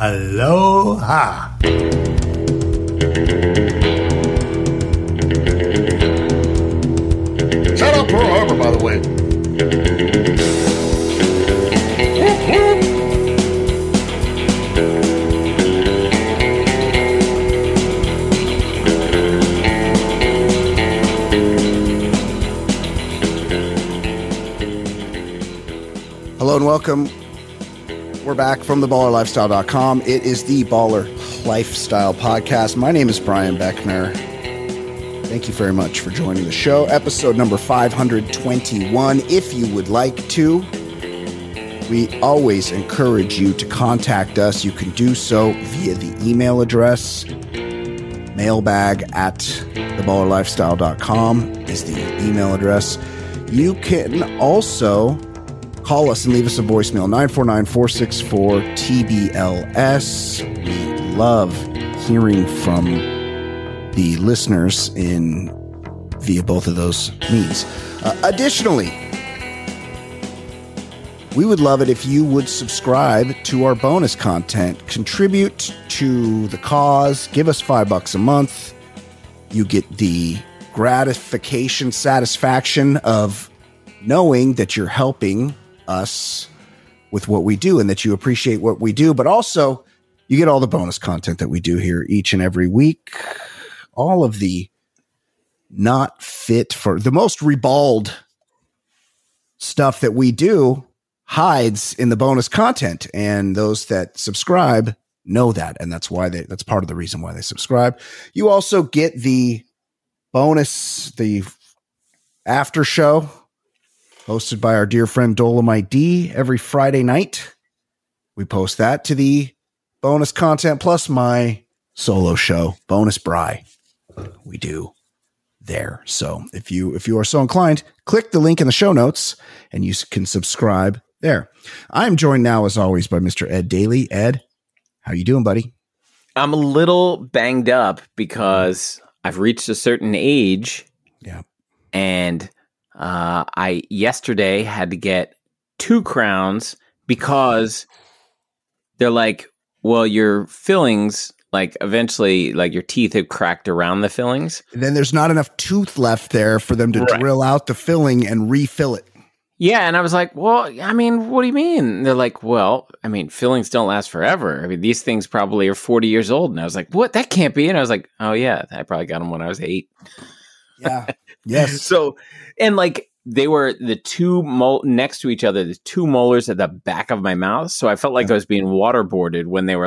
Aloha. Shout out Pearl Harbor, by the way. Hello and welcome. We're back from theballerlifestyle.com. It is the Baller Lifestyle Podcast. My name is Brian Beckner. Thank you very much for joining the show. Episode number 521. If you would like to, we always encourage you to contact us. You can do so via the email address. Mailbag at theballerlifestyle.com is the email address. You can also call us and leave us a voicemail, 949-464-TBLS. We love hearing from the listeners via both of those means. Additionally, we would love it if you would subscribe to our bonus content, contribute to the cause, give us $5 a month. You get the satisfaction of knowing that you're helping us with what we do and that you appreciate what we do, but also you get all the bonus content that we do here each and every week. All of the not fit for the most ribald stuff that we do hides in the bonus content, and those that subscribe know that, and that's part of the reason why they subscribe. You also get the bonus, the after show hosted by our dear friend Dolomite D every Friday night. We post that to the bonus content, plus my solo show, Bonus Bri, we do there. So if you are so inclined, click the link in the show notes and you can subscribe there. I'm joined now, as always, by Mr. Ed Daly. Ed, how you doing, buddy? I'm a little banged up because I've reached a certain age. Yeah. And I yesterday had to get 2 crowns because they're like, well, your fillings, like eventually, like your teeth have cracked around the fillings. And then there's not enough tooth left there for them to drill out the filling and refill it. Yeah. And I was like, well, I mean, what do you mean? And they're like, well, I mean, fillings don't last forever. I mean, these things probably are 40 years old. And I was like, what? That can't be. And I was like, oh yeah, I probably got them when I was 8. Yeah. Yes. So, and like they were the two next to each other, the 2 molars at the back of my mouth. So I felt like I was being waterboarded when they were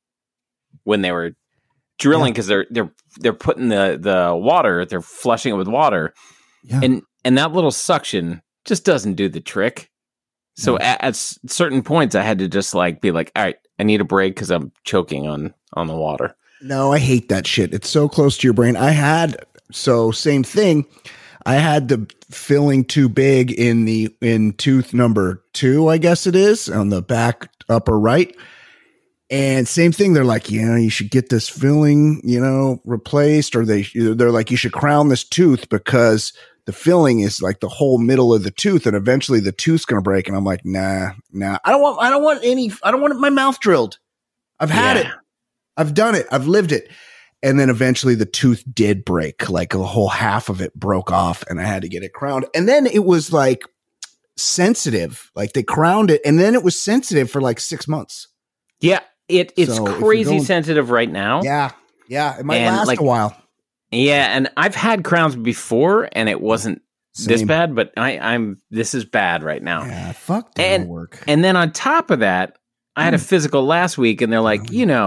drilling, because they're putting the water, they're flushing it with water, and that little suction just doesn't do the trick. So at certain points, I had to just like be like, all right, I need a break because I'm choking on the water. No, I hate that shit. It's so close to your brain. Same thing. I had the filling too big in tooth number 2, I guess it is, on the back upper right. And same thing. They're like, you should get this filling, replaced, or they're like, you should crown this tooth because the filling is like the whole middle of the tooth, and eventually the tooth's going to break. And I'm like, nah. I don't want my mouth drilled. I've had it. I've done it. I've lived it. And then eventually the tooth did break, like a whole half of it broke off, and I had to get it crowned. And then it was like sensitive, like they crowned it, and then it was sensitive for like 6 months. Yeah, it's crazy sensitive right now. Yeah, it might last a while. Yeah, and I've had crowns before, and it wasn't this bad, but this is bad right now. Yeah, fuck that work. And then on top of that, I had a physical last week, and they're like,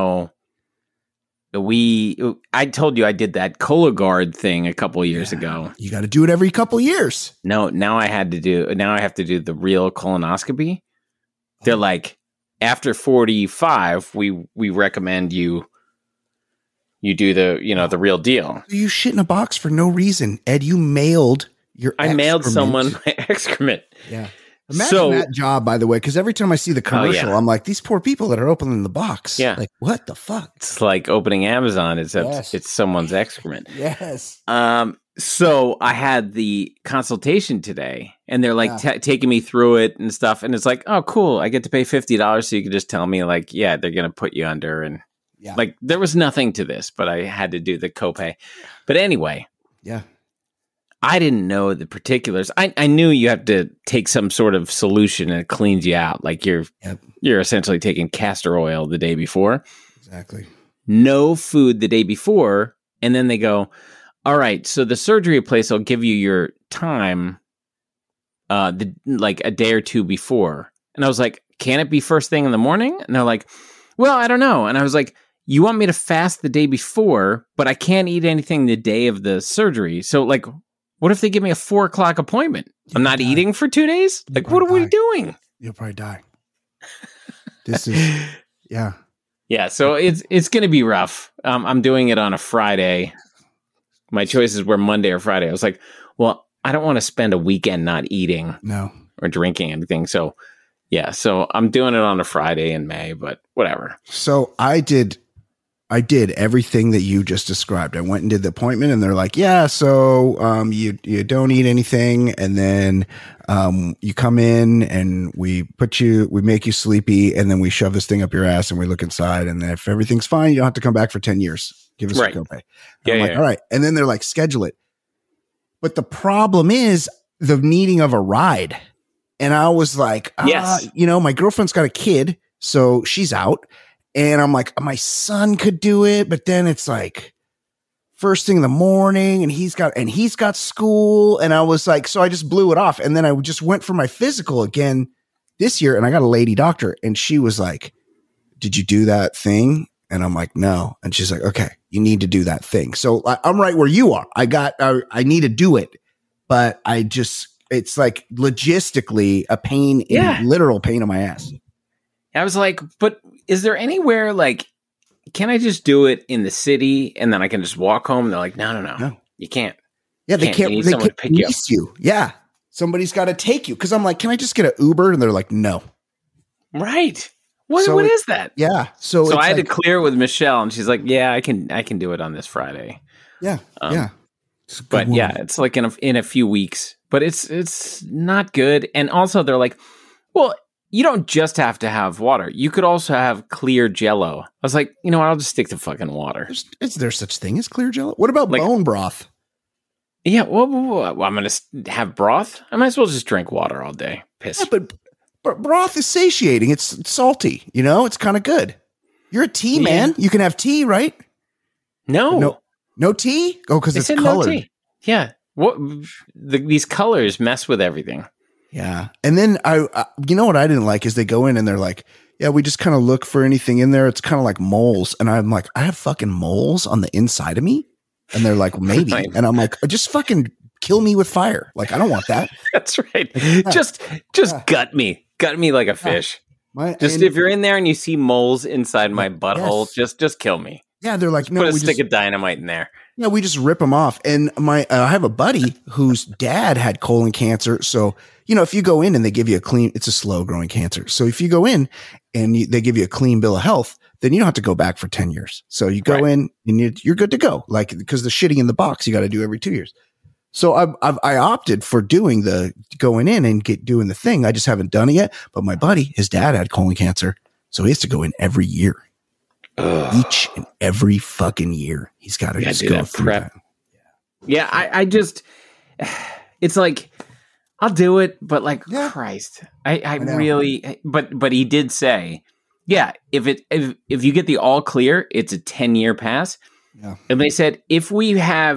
I told you I did that Cologuard thing a couple of years ago. You got to do it every couple of years. No, now I have to do the real colonoscopy. They're like, after 45, we recommend you do the real deal. You shit in a box for no reason, Ed. You mailed your. I mailed someone my excrement. Yeah. Imagine that job, by the way, because every time I see the commercial, I'm like, these poor people that are opening the box. Yeah. Like, what the fuck? It's like opening Amazon, except it's someone's excrement. Yes. So I had the consultation today, and they're like taking me through it and stuff. And it's like, oh, cool. I get to pay $50. So you can just tell me like, yeah, they're going to put you under. And like, there was nothing to this, but I had to do the copay. But anyway, I didn't know the particulars. I knew you have to take some sort of solution and it cleans you out. Like you're essentially taking castor oil the day before. Exactly. No food the day before. And then they go, all right, so the surgery place will give you your time like a day or two before. And I was like, can it be first thing in the morning? And they're like, well, I don't know. And I was like, you want me to fast the day before, but I can't eat anything the day of the surgery. So like, what if they give me a 4:00 appointment? I'm not eating for 2 days? Like, what are we doing? You'll probably die. This is, Yeah, so it's going to be rough. I'm doing it on a Friday. My choices were Monday or Friday. I was like, well, I don't want to spend a weekend not eating or drinking anything. So, yeah, so I'm doing it on a Friday in May, but whatever. So I did everything that you just described. I went and did the appointment and they're like, yeah, so you don't eat anything. And then you come in and we make you sleepy and then we shove this thing up your ass and we look inside. And then if everything's fine, you don't have to come back for 10 years. Give us a copay. I'm like, all right. And then they're like, schedule it. But the problem is the needing of a ride. And I was like, my girlfriend's got a kid, so she's out. And I'm like, my son could do it. But then it's like first thing in the morning and he's got school. And I was like, so I just blew it off. And then I just went for my physical again this year. And I got a lady doctor and she was like, did you do that thing? And I'm like, no. And she's like, okay, you need to do that thing. So I'm right where you are. I need to do it, but it's like logistically a pain, literal pain in my ass. I was like, but is there anywhere like, can I just do it in the city and then I can just walk home? And they're like, no, you can't. Yeah, they can't release you. Yeah. Somebody's got to take you. Cause I'm like, can I just get an Uber? And they're like, no. Right. What is that? Yeah. So I had to clear it with Michelle and she's like, yeah, I can do it on this Friday. Yeah. But woman. It's like in a few weeks, but it's not good. And also they're like, well, you don't just have to have water. You could also have clear Jell-O. I was like, you know what? I'll just stick to fucking water. Is there such thing as clear Jell-O? What about bone broth? Yeah. Well, I'm going to have broth. I might as well just drink water all day. Piss. Yeah, but broth is satiating. It's salty. It's kind of good. You're a tea man. You can have tea, right? No tea? Oh, because it's colored. No tea. Yeah. These colors mess with everything. Yeah. And then you know what I didn't like is they go in and they're like, yeah, we just kind of look for anything in there. It's kind of like moles. And I'm like, I have fucking moles on the inside of me. And they're like, maybe. And I'm like, just fucking kill me with fire. Like, I don't want that. That's right. Just gut me. Gut me like a fish. If you're in there and you see moles inside my butthole, just kill me. Yeah. They're like, just put a stick of dynamite in there. Yeah, we just rip them off. And I have a buddy whose dad had colon cancer. So, if you go in and they give you it's a slow growing cancer. So if you go in and they give you a clean bill of health, then you don't have to go back for 10 years. So you go in and you're good to go. Like, because the shitting in the box, you got to do every 2 years. So I opted for doing going in and doing the thing. I just haven't done it yet. But my buddy, his dad had colon cancer. So he has to go in every year. Each and every fucking year. He's got to just go through prep. That. Yeah, I just, it's like, I'll do it, but like, Christ, I really, but he did say, if you get the all clear, it's a 10-year pass. Yeah. And they said, if we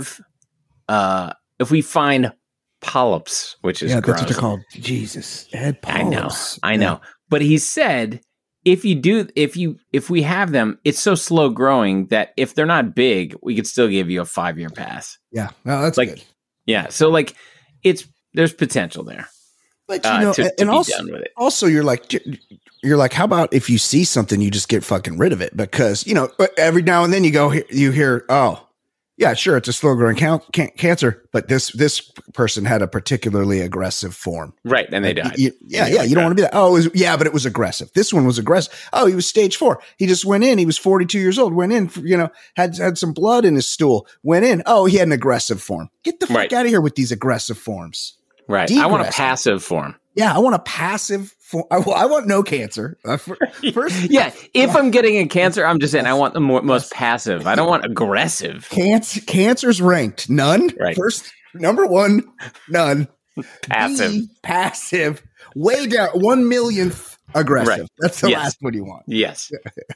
find polyps, which is gross. That's what they're called. Jesus. Head polyps. I know. But he said, if we have them, it's so slow growing that if they're not big, we could still give you a 5-year pass. Yeah. No, that's like, good. Yeah. So like there's potential there. But to be done with it. Also you're like, how about if you see something, you just get fucking rid of it? Because, every now and then you hear, oh, Yeah, sure, it's a slow growing cancer, but this person had a particularly aggressive form. Right, and they died. You don't want to be that. Oh, but it was aggressive. This one was aggressive. Oh, he was stage 4. He just went in. He was 42 years old. Went in, had some blood in his stool. Went in. Oh, he had an aggressive form. Get the fuck out of here with these aggressive forms. Right. I want a passive form. Yeah, I want a passive form. I want no cancer. First, yeah, if I'm getting a cancer, I'm just saying I want the most passive. I don't want aggressive. Cancer's ranked. None. Right. First, number 1, none. Passive. Passive. Way down. 1/1,000,000th aggressive. Right. That's the last one you want. Yes.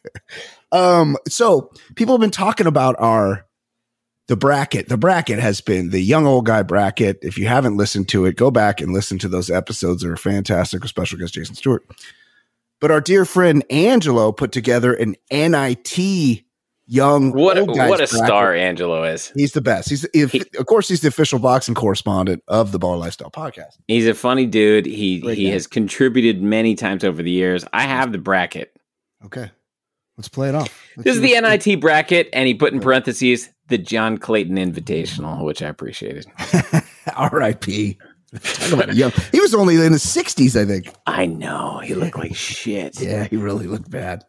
So people have been talking about the bracket. The bracket has been the young old guy bracket. If you haven't listened to it, go back and listen to those episodes. They're fantastic with special guest Jason Stewart. But our dear friend Angelo put together an NIT young what a bracket. star Angelo is. He's the best. Of course he's the official boxing correspondent of the Baller Lifestyle podcast. He's a funny dude. He has contributed many times over the years. I have the bracket. Okay. Let's play it off. This is the NIT bracket, and he put in parentheses the John Clayton Invitational, which I appreciated. R.I.P. He was only in his 60s, I think. I know. He looked like shit. Yeah, he really looked bad.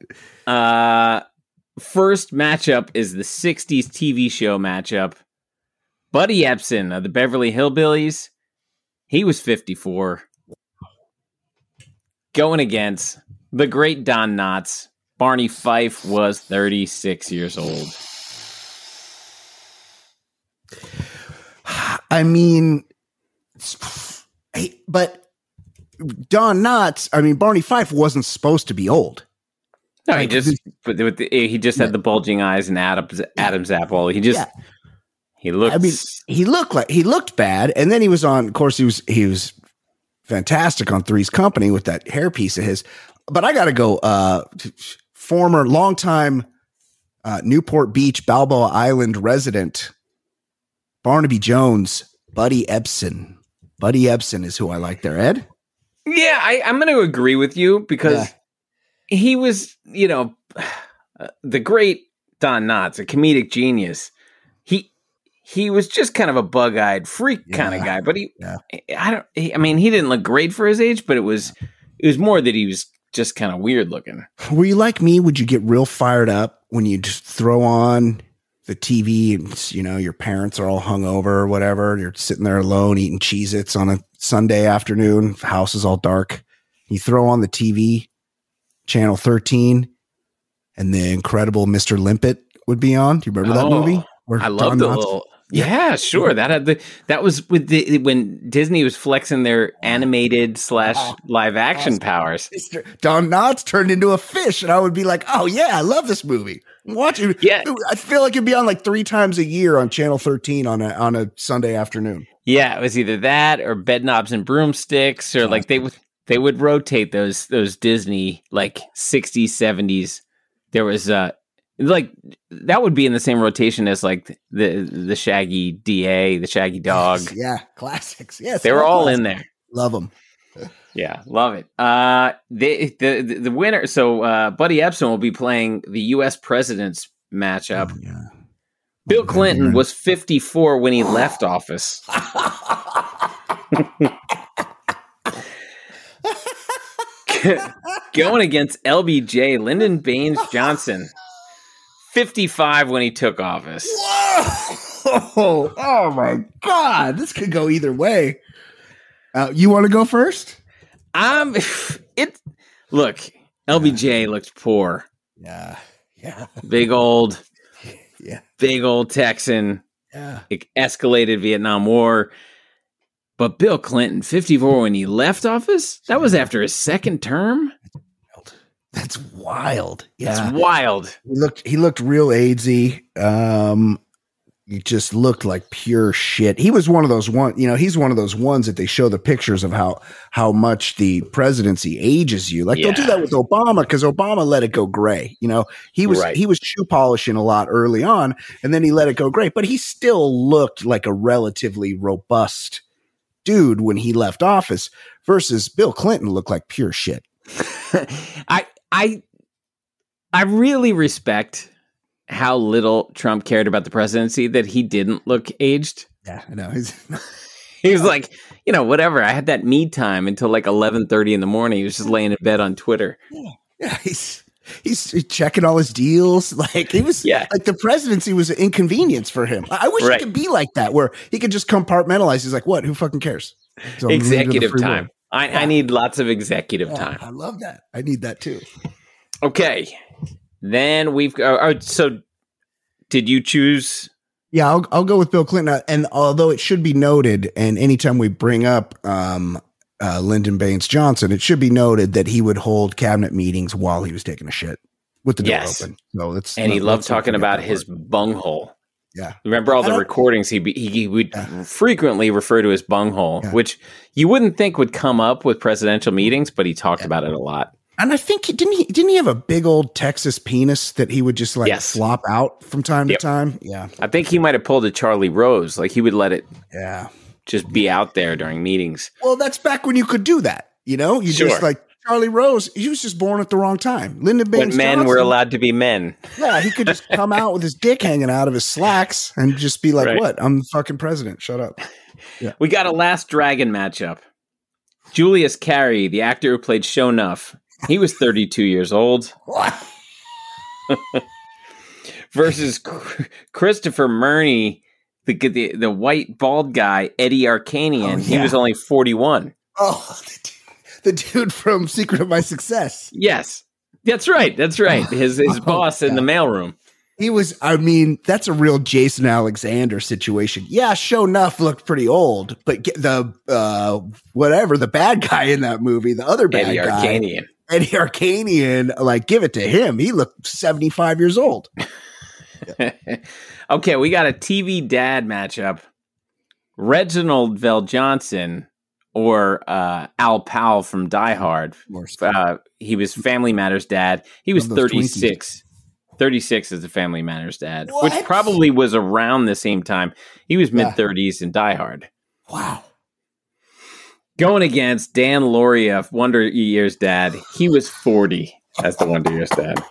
First matchup is the 60s TV show matchup. Buddy Ebsen of the Beverly Hillbillies. He was 54. Going against the great Don Knotts. Barney Fife was 36 years old. I mean, but Don Knotts, Barney Fife wasn't supposed to be old. No, he just had the bulging eyes and Adam's apple. He looked bad, and then he was on. Of course, he was fantastic on Three's Company with that hairpiece of his. But I got to go. Former longtime Newport Beach, Balboa Island resident, Barnaby Jones, Buddy Ebsen. Buddy Ebsen is who I like there. Ed? Yeah, I'm going to agree with you because he was, the great Don Knotts, a comedic genius. He was just kind of a bug-eyed freak kind of guy, but he didn't look great for his age, but it was more that he was just kind of weird looking. Were you like me? Would you get real fired up when you just throw on the TV and, your parents are all hungover or whatever. You're sitting there alone eating Cheez-Its on a Sunday afternoon. The house is all dark. You throw on the TV, channel 13, and the incredible Mr. Limpet would be on. Do you remember that movie? I love the little... Yeah, sure. That was with when Disney was flexing their animated / live action powers. Don Knotts turned into a fish, and I would be like, "Oh yeah, I love this movie. Watch it." Yeah, I feel like it'd be on like 3 times a year on Channel 13 on a Sunday afternoon. Yeah, it was either that or Bedknobs and Broomsticks, or like they would rotate those Disney like 60s, 70s. There was like that would be in the same rotation as like the Shaggy DA, the Shaggy Dog. Yeah, classics. Yes, they were all in there. Love them. Yeah, love it. The winner. So Buddy Ebsen will be playing the U.S. president's matchup. Oh, yeah. Bill Clinton was 54 when he left office. Going against LBJ, Lyndon Baines Johnson. 55 when he took office. Whoa! Oh my God! This could go either way. You want to go first? Look, LBJ looked poor. Yeah. Big old Texan. Yeah. It escalated Vietnam War. But Bill Clinton, 54 when he left office? That was after his second term? That's wild. Yeah. It's wild. He looked real AIDSy. He just looked like pure shit. He was one of those he's one of those ones that they show the pictures of how much the presidency ages you. Like they'll do that with Obama because Obama let it go gray. He was shoe polishing a lot early on, and then he let it go gray. But he still looked like a relatively robust dude when he left office. Versus Bill Clinton looked like pure shit. I really respect how little Trump cared about the presidency that he didn't look aged. Yeah, I know. He was like, whatever. I had that me time until like 11:30 in the morning. He was just laying in bed on Twitter. Yeah, he's checking all his deals. Like he was, like the presidency was an inconvenience for him. I wish it could be like that, where he could just compartmentalize. He's like, what? Who fucking cares? So executive time. I need lots of executive time. I love that. I need that too. Okay. Then we've so did you choose? Yeah, I'll go with Bill Clinton. And although it should be noted, and anytime we bring up Lyndon Baines Johnson, it should be noted that he would hold cabinet meetings while he was taking a shit with the door open. So he loved talking about his bunghole. Yeah, remember all the recordings? He would frequently refer to his bunghole, which you wouldn't think would come up with presidential meetings, but he talked about it a lot. And I think didn't he have a big old Texas penis that he would just flop out from time to time? Yeah. I think he might have pulled a Charlie Rose. Like he would let it just be out there during meetings. Well, that's back when you could do that. Just like Charlie Rose, he was just born at the wrong time. Lyndon Baines Johnson, men were allowed to be men. Yeah, he could just come out with his dick hanging out of his slacks and just be like, what? I'm the fucking president. Shut up. Yeah. We got a Last Dragon matchup. Julius Carry, the actor who played Sho'nuff, he was 32 years old. Versus Christopher Murney, the white bald guy, Eddie Arkanian. He was only 41. Oh, the dude from Secret of My Success. Yes, that's right. That's right. His boss in the mailroom. He was, that's a real Jason Alexander situation. Yeah, Sho'nuff looked pretty old, but the bad guy in that movie, the other bad guy, Eddie Arkanian, like, give it to him. He looked 75 years old. Okay, we got a TV dad matchup. Reginald VelJohnson or Al Powell from Die Hard. He was Family Matters dad. He was 36. 36 as the Family Matters dad, which probably was around the same time. He was mid-30s in Die Hard. Wow. Going against Dan Lauria, Wonder Years dad. He was 40 as the Wonder Years dad.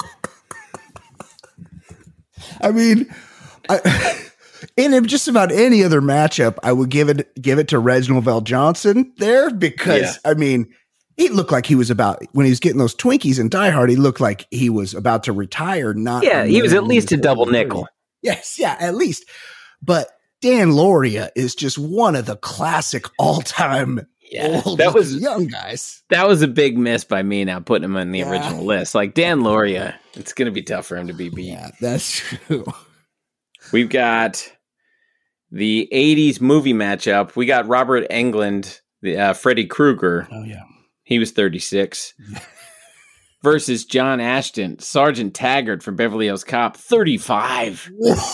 In just about any other matchup, I would give it to Reginald VelJohnson there because he looked like he was when he was getting those Twinkies in Die Hard. He looked like he was about to retire. He was at least a double nickel. Yes, at least. But Dan Lauria is just one of the classic all-time old young guys. That was a big miss by me now putting him on the original list. Like Dan Lauria, it's going to be tough for him to be beat. Yeah, that's true. We've got the 80s movie matchup. We got Robert Englund, Freddy Krueger. Oh, yeah. He was 36. Versus John Ashton, Sergeant Taggart from Beverly Hills Cop, 35.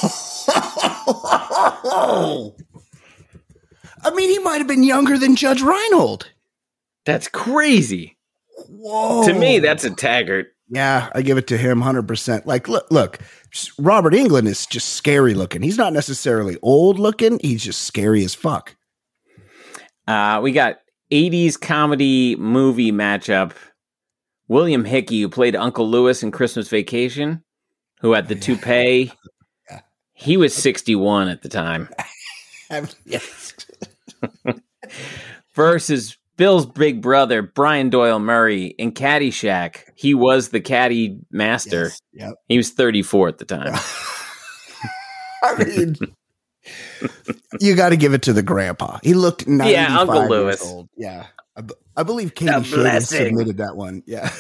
He might have been younger than Judge Reinhold. That's crazy. Whoa. To me, that's a Taggart. Yeah, I give it to him 100%. Like, look, Robert Englund is just scary looking. He's not necessarily old looking. He's just scary as fuck. We got 80s comedy movie matchup. William Hickey, who played Uncle Lewis in Christmas Vacation, who had the toupee. He was 61 at the time. Yes. Versus Bill's big brother, Brian Doyle Murray, in Caddyshack. He was the caddy master. Yes. Yep. He was 34 at the time. You got to give it to the grandpa. He looked 95 Uncle Lewis. Years old. Yeah. I believe Katie Shaden submitted that one. Yeah.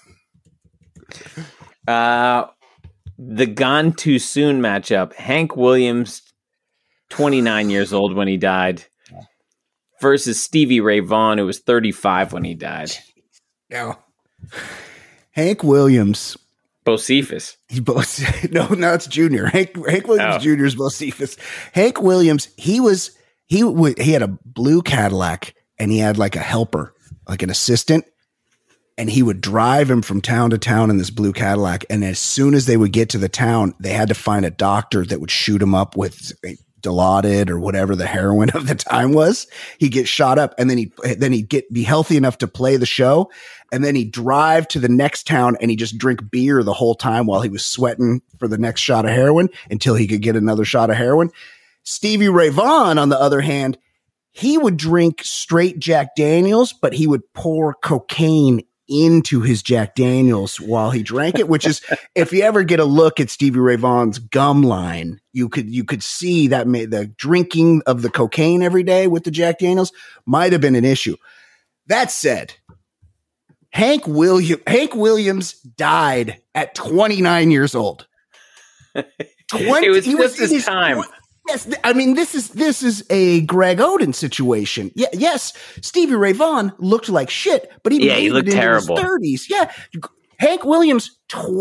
The Gone Too Soon matchup. Hank Williams, 29 years old when he died, versus Stevie Ray Vaughan, who was 35 when he died. Yeah. Hank Williams. Bocephus. No, it's Junior. Hank Williams Jr. is Bocephus. Hank Williams, he had a blue Cadillac and he had like a helper, like an assistant, and he would drive him from town to town in this blue Cadillac. And as soon as they would get to the town, they had to find a doctor that would shoot him up with Dilaudid or whatever the heroin of the time was. He'd get shot up and then he'd be healthy enough to play the show. and then he'd drive to the next town and he'd just drink beer the whole time while he was sweating for the next shot of heroin until he could get another shot of heroin. Stevie Ray Vaughan, on the other hand, he would drink straight Jack Daniels, but he would pour cocaine into his Jack Daniels while he drank it, which is, if you ever get a look at Stevie Ray Vaughan's gum line, you could see that the drinking of the cocaine every day with the Jack Daniels might have been an issue. That said, Hank Williams died at 29 years old. It was just his time. Yes, I mean, this is a Greg Oden situation. Yeah, yes, Stevie Ray Vaughan looked like shit, but he looked terrible. His 30s. Yeah, Hank Williams,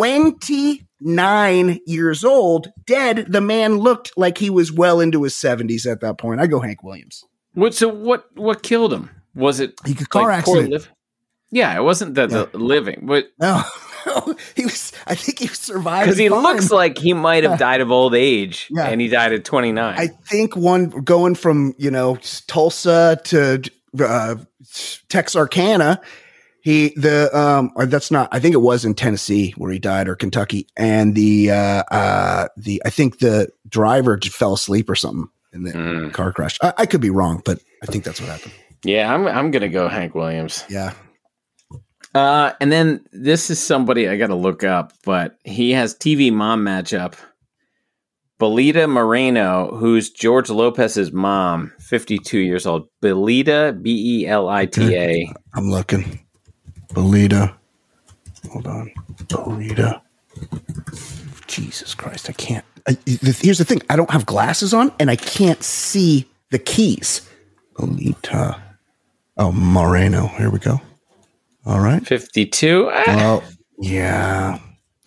29 years old, dead. The man looked like he was well into his 70s at that point. I go Hank Williams. What killed him? Was it a car accident? Yeah, it wasn't the living, but no. He was. I think he survived because he looks like he might have died of old age, and he died at 29. I think going from Tulsa to Texarkana, that's not. I think it was in Tennessee where he died, or Kentucky, and I think the driver just fell asleep or something in the car crash. I could be wrong, but I think that's what happened. Yeah, I'm gonna go Hank Williams. Yeah. And then this is somebody I got to look up, but he has TV mom matchup. Belita Moreno, who's George Lopez's mom, 52 years old. Belita, Belita. I'm looking. Belita. Hold on. Belita. Jesus Christ, I can't. Here's the thing. I don't have glasses on, and I can't see the keys. Belita. Oh, Moreno. Here we go. All right. 52. Well, yeah.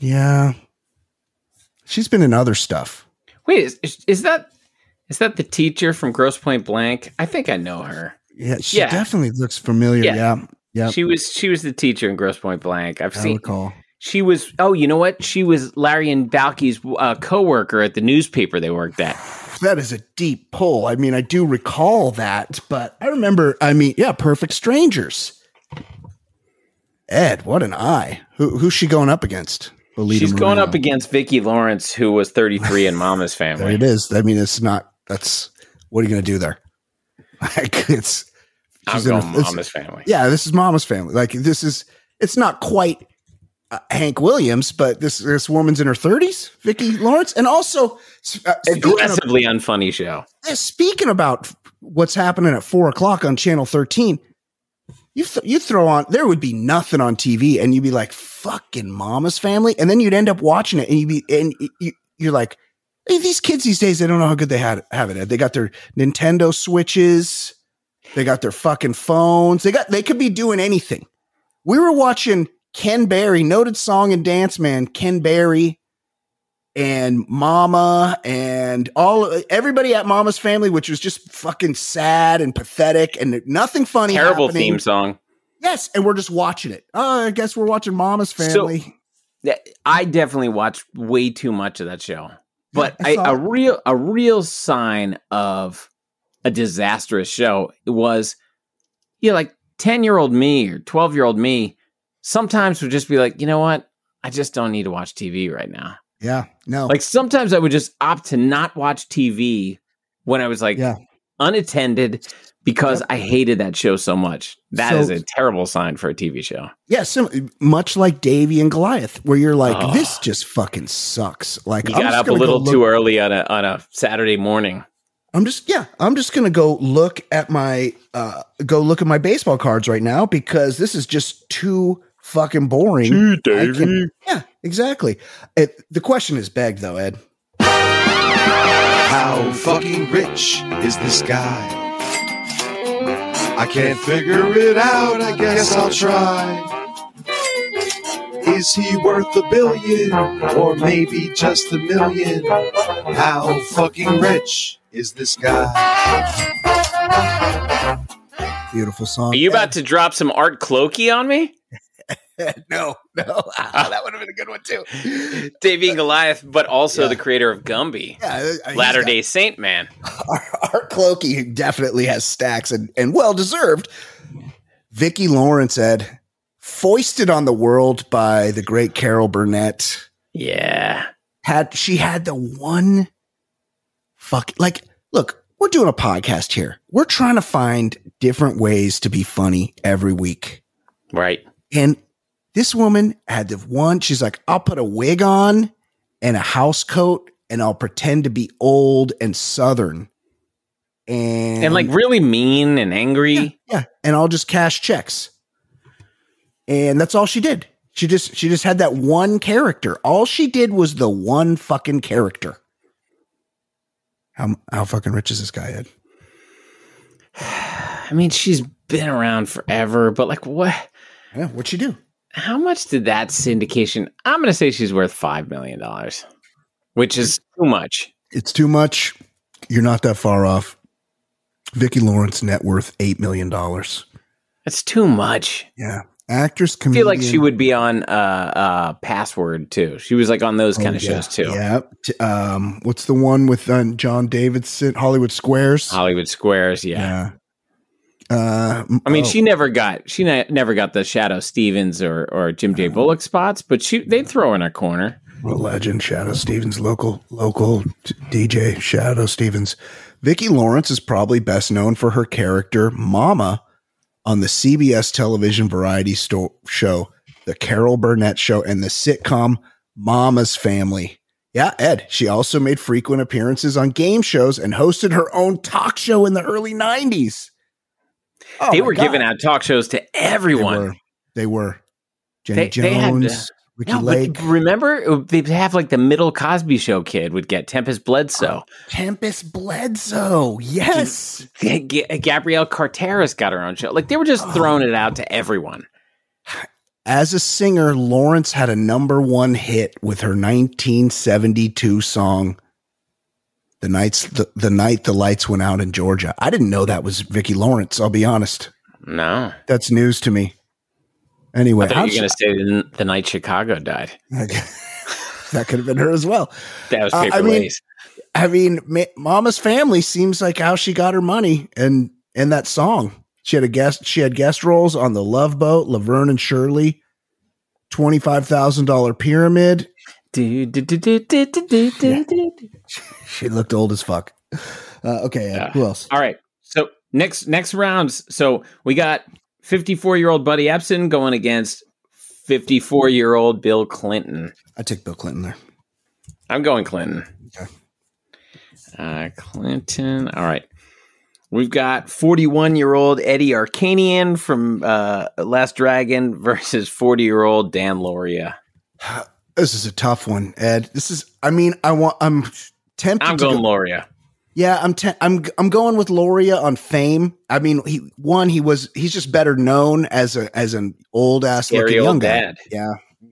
She's been in other stuff. Wait, is that the teacher from Grosse Pointe Blank? I think I know her. Yeah, she definitely looks familiar. Yeah. She was the teacher in Grosse Pointe Blank. I recall. She was. Oh, you know what? She was Larry and Balky's coworker at the newspaper they worked at. That is a deep pull. I mean, I do recall that, but I remember. I mean, Perfect Strangers. Ed, what an eye. Who's she going up against? She's going up against Vicki Lawrence, who was 33 in Mama's Family. There it is. I mean, what are you going to do there? I'm going Mama's Family. Yeah, this is Mama's Family. It's not quite Hank Williams, but this woman's in her 30s, Vicki Lawrence. And also, aggressively unfunny show. Speaking about what's happening at 4:00 on Channel 13, you throw on, there would be nothing on TV, and you'd be like, fucking Mama's Family, and then you'd end up watching it, and you're like, hey, these kids these days, they don't know how good they have it. They got their Nintendo Switches, they got their fucking phones, they could be doing anything. We were watching Ken Berry, noted song and dance man, Ken Berry, and Mama, and everybody at Mama's Family, which was just fucking sad and pathetic and nothing funny. Terrible happening. Theme song. Yes, and we're just watching it. Oh, I guess we're watching Mama's Family. So, I definitely watched way too much of that show. But a real sign of a disastrous show was, like 10-year-old me or 12-year-old me sometimes would just be like, you know what? I just don't need to watch TV right now. Yeah, no. Like sometimes I would just opt to not watch TV when I was unattended because I hated that show so much. That is a terrible sign for a TV show. Yeah, so much like Davy and Goliath, where you're like, this just fucking sucks. Like, you got up a little too early on a Saturday morning. I'm just gonna go look at my baseball cards right now because this is just too fucking boring. Gee, Davey. Yeah, exactly. The question is begged though, Ed. How fucking rich is this guy? I can't figure it out, I guess I'll try. Is he worth $1 billion or maybe just $1 million? How fucking rich is this guy? Beautiful song. Are you about to drop some Art Clokey on me? No. That would have been a good one too. Davey and Goliath, but also the creator of Gumby. Yeah, Latter-day Saint man. Art Clokey definitely has stacks and well deserved. Vicki Lawrence, Ed, foisted on the world by the great Carol Burnett. Yeah. She had the one look, we're doing a podcast here. We're trying to find different ways to be funny every week. Right. And this woman had the one, she's like, I'll put a wig on and a house coat and I'll pretend to be old and Southern. And like really mean and angry. Yeah. And I'll just cash checks. And that's all she did. She just had that one character. All she did was the one fucking character. How fucking rich is this guy, Ed? I mean, she's been around forever, but like what? Yeah, what'd she do? How much did that syndication? I'm going to say she's worth $5 million, which is too much. It's too much. You're not that far off. Vicki Lawrence net worth $8 million. That's too much. Yeah. Actress, comedian. I feel like she would be on Password too. She was like on those kind of shows too. Yeah. What's the one with John Davidson? Hollywood Squares. Hollywood Squares. Yeah. I mean, she never got the Shadow Stevens or Jim J. Bullock spots, but they'd throw her in a corner. What a legend, Shadow Stevens, local DJ Shadow Stevens. Vicki Lawrence is probably best known for her character Mama on the CBS television variety show, The Carol Burnett Show, and the sitcom Mama's Family. Yeah, Ed. She also made frequent appearances on game shows and hosted her own talk show in the early 90s. Oh, they were giving out talk shows to everyone. They were. Jenny Jones, Ricky Lake. Remember, they'd have like the middle Cosby Show kid would get Tempest Bledsoe. Tempest Bledsoe, yes. Gabrielle Carteris got her own show. Like they were just throwing it out to everyone. As a singer, Lawrence had a #1 hit with her 1972 song, The Night the Lights Went Out in Georgia. I didn't know that was Vicki Lawrence, I'll be honest. No. That's news to me. Anyway, I thought you were going to say the night Chicago died. That could have been her as well. That was Paper Lace. I mean, Mama's Family seems like how she got her money and that song. She had guest roles on The Love Boat, Laverne and Shirley, $25,000 Pyramid. She looked old as fuck. Okay, who else? All right. So next rounds. So we got 54-year-old Buddy Epson going against 54-year-old Bill Clinton. I take Bill Clinton there. I'm going Clinton. Okay. Clinton. All right. We've got 41-year-old Eddie Arkanian from Last Dragon versus 40-year-old Dan Lauria. This is a tough one, Ed. I'm tempted. I'm going Lauria. Yeah, I'm going with Lauria on fame. I mean, he's just better known as an old ass looking young guy. Yeah.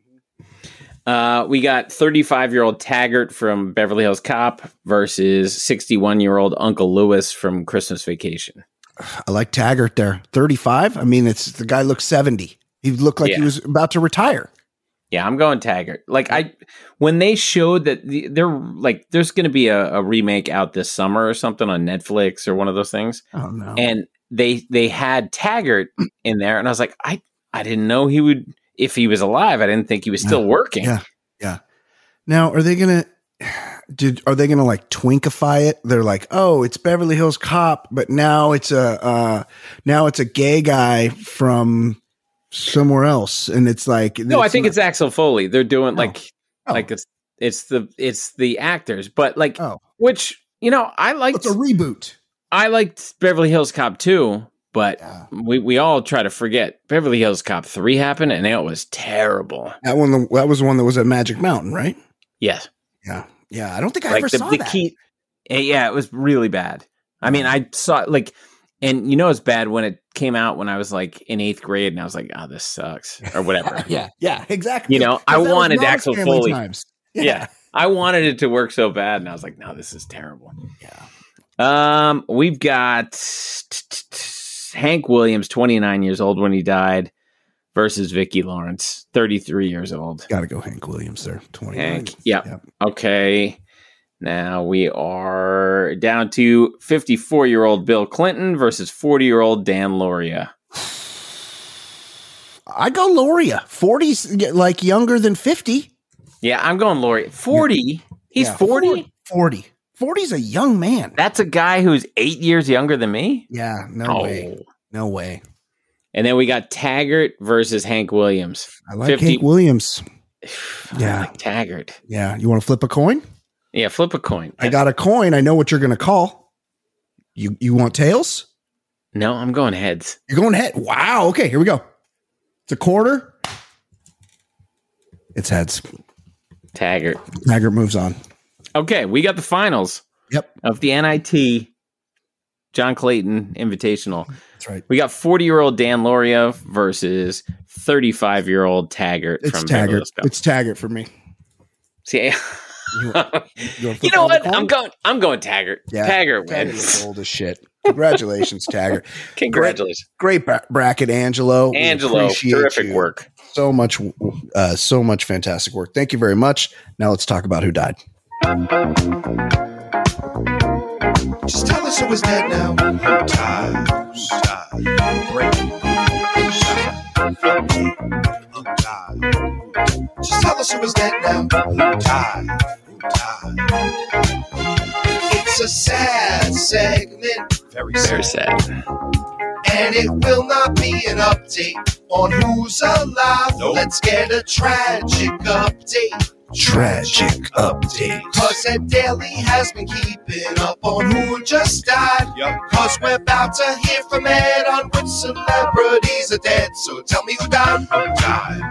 We got 35-year-old Taggart from Beverly Hills Cop versus 61-year-old Uncle Lewis from Christmas Vacation. I like Taggart there. 35. I mean, the guy looks 70. He looked like he was about to retire. Yeah, I'm going Taggart. Like when they showed that they're like, there's going to be a remake out this summer or something on Netflix or one of those things. Oh no! And they had Taggart in there, and I was like, I didn't know he would. If he was alive, I didn't think he was still working. Yeah. Now, are they gonna like twinkify it? They're like, oh, it's Beverly Hills Cop, but now it's a gay guy from somewhere else, and it's like no, I think it's Axel Foley. They're doing like it's the actors, but like which I liked. It's a reboot. I liked Beverly Hills Cop 2. But we all try to forget Beverly Hills Cop 3 happened, and it was terrible. That was the one that was at Magic Mountain, right? Yes. Yeah. I don't think I ever saw that. It was really bad. I mean, I saw and it's bad when it came out when I was like in 8th grade, and I was like, oh, this sucks, or whatever. yeah, exactly. I wanted Axel Foley. Times. Yeah, I wanted it to work so bad, and I was like, no, this is terrible. Yeah. We've got Hank Williams, 29 years old when he died, versus Vicki Lawrence, 33 years old. Got to go Hank Williams there, 29. Hank, yeah. Okay. Now we are down to 54-year-old Bill Clinton versus 40-year-old Dan Lauria. I go Loria. 40's like younger than 50. Yeah, I'm going Laurie. 40? He's 40? 40. 40's a young man. That's a guy who's 8 years younger than me? Yeah, no way. No way. And then we got Taggart versus Hank Williams. I like Hank Williams. Yeah. I like Taggart. Yeah. You want to flip a coin? Yeah, flip a coin. I got a coin. I know what you're going to call. You want tails? No, I'm going heads. You're going head. Wow. Okay, here we go. It's a quarter. It's heads. Taggart moves on. Okay, we got the finals. Yep. Of the NIT John Clayton Invitational. That's right. We got 40-year-old Dan Loria versus 35-year-old Taggart. It's Taggart. It's Taggart for me. See, you know what? I'm going Taggart. Yeah, Taggart wins. Old as shit. Congratulations, Taggart. Congratulations. Great bracket, Angelo. Terrific work. So much fantastic work. Thank you very much. Now let's talk about who died. Just tell us who is dead now. Who died? Breaking news. Who died? Just tell us who is dead now. Who died? It's a sad segment. Very sad. And it will not be an update on who's alive. Nope. Let's get a tragic update. Cause Ed Daly has been keeping up on who just died. Yep. Cause we're about to hear from Ed on which celebrities are dead. So tell me who died. Who died?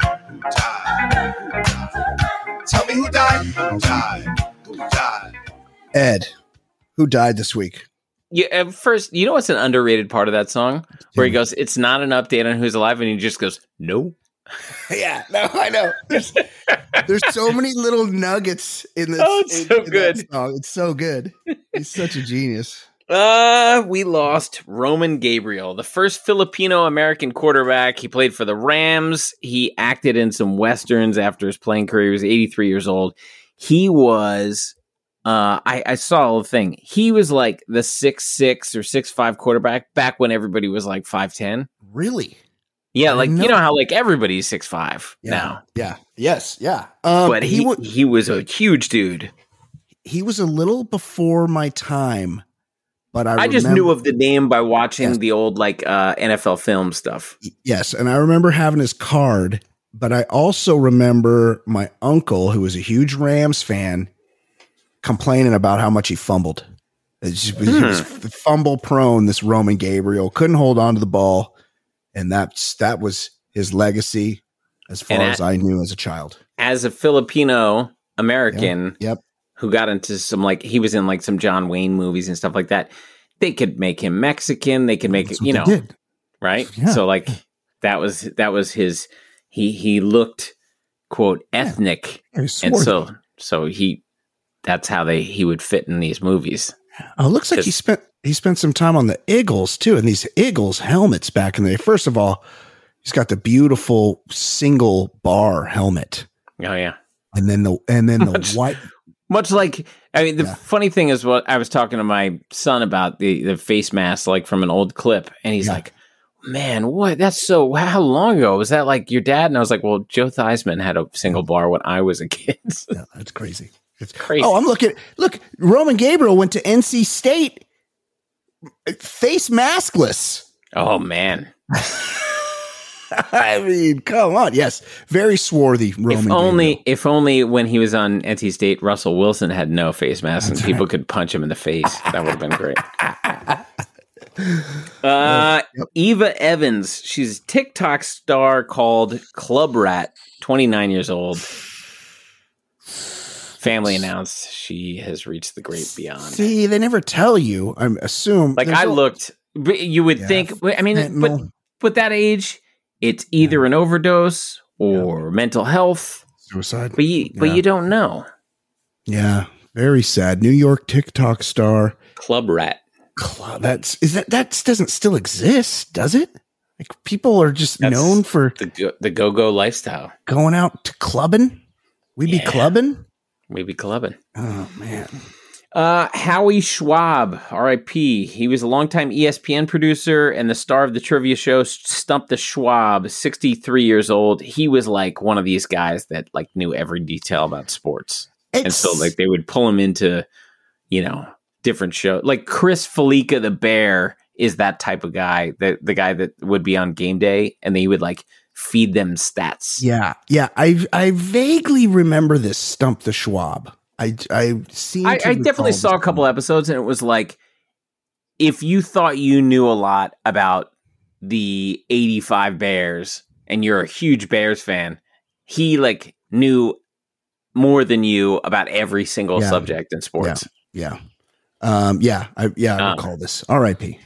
Tell me who died. Who died? Ed, who died this week? Yeah, first, you know what's an underrated part of that song? Where he goes, it's not an update on who's alive, and he just goes, no. Yeah, no, I know. There's so many little nuggets in this. Oh, it's so good. It's so good. He's such a genius. We lost Roman Gabriel, the first Filipino-American quarterback. He played for the Rams. He acted in some Westerns after his playing career. He was 83 years old. He was, I saw a thing. He was like the 6'6" or 6'5" quarterback back when everybody was like 5'10". Really? Yeah, like you know how like everybody's 6'5" now. Yeah. Yes. Yeah. But he was a huge dude. He was a little before my time, but I just knew of the name by watching the old like NFL film stuff. Yes, and I remember having his card, but I also remember my uncle, who was a huge Rams fan, complaining about how much he fumbled. He was fumble prone. This Roman Gabriel couldn't hold on to the ball. And that was his legacy as far as I knew as a child. As a Filipino American who got into some, like, he was in like some John Wayne movies and stuff like that. They could make him Mexican. They could make it, right? Yeah. So like that was his, he looked, quote, ethnic. And so that's how he would fit in these movies. Oh, it looks like he spent some time on the Eagles too, and these Eagles helmets back in the day. First of all, he's got the beautiful single bar helmet. Oh yeah, and then the white. Much like, I mean, the funny thing is, what I was talking to my son about the face mask, like from an old clip, and he's like, "Man, what? How long ago was that? Like your dad?" And I was like, "Well, Joe Theismann had a single bar when I was a kid." Yeah, that's crazy. It's crazy. Oh, look, Roman Gabriel went to NC State face maskless. Oh, man. I mean, come on. Yes. Very swarthy Roman Gabriel. If only when he was on NC State, Russell Wilson had no face mask and people could punch him in the face. That would have been great. Eva Evans. She's a TikTok star called Club Rat, 29 years old. Family announced she has reached the great beyond. See, they never tell you. I assume. Like I looked, you would think. I mean, but with that age, it's either an overdose or mental health, suicide. But you don't know. Yeah, very sad. New York TikTok star Club Rat. That doesn't still exist, does it? Like people are just known for the go-go lifestyle, going out to clubbing. We be clubbing. We be clubbing. Oh, man. Howie Schwab, R.I.P. He was a longtime ESPN producer and the star of the trivia show Stump the Schwab, 63 years old. He was like one of these guys that like knew every detail about sports. And so like they would pull him into, different shows. Like Chris Felica the Bear is that type of guy, the guy that would be on game day and he would like feed them stats. Yeah. I vaguely remember this Stump the Schwab. I definitely saw a couple episodes, and it was like, if you thought you knew a lot about the 85 Bears and you're a huge Bears fan, he like knew more than you about every single subject in sports. Yeah. I recall this. R.I.P.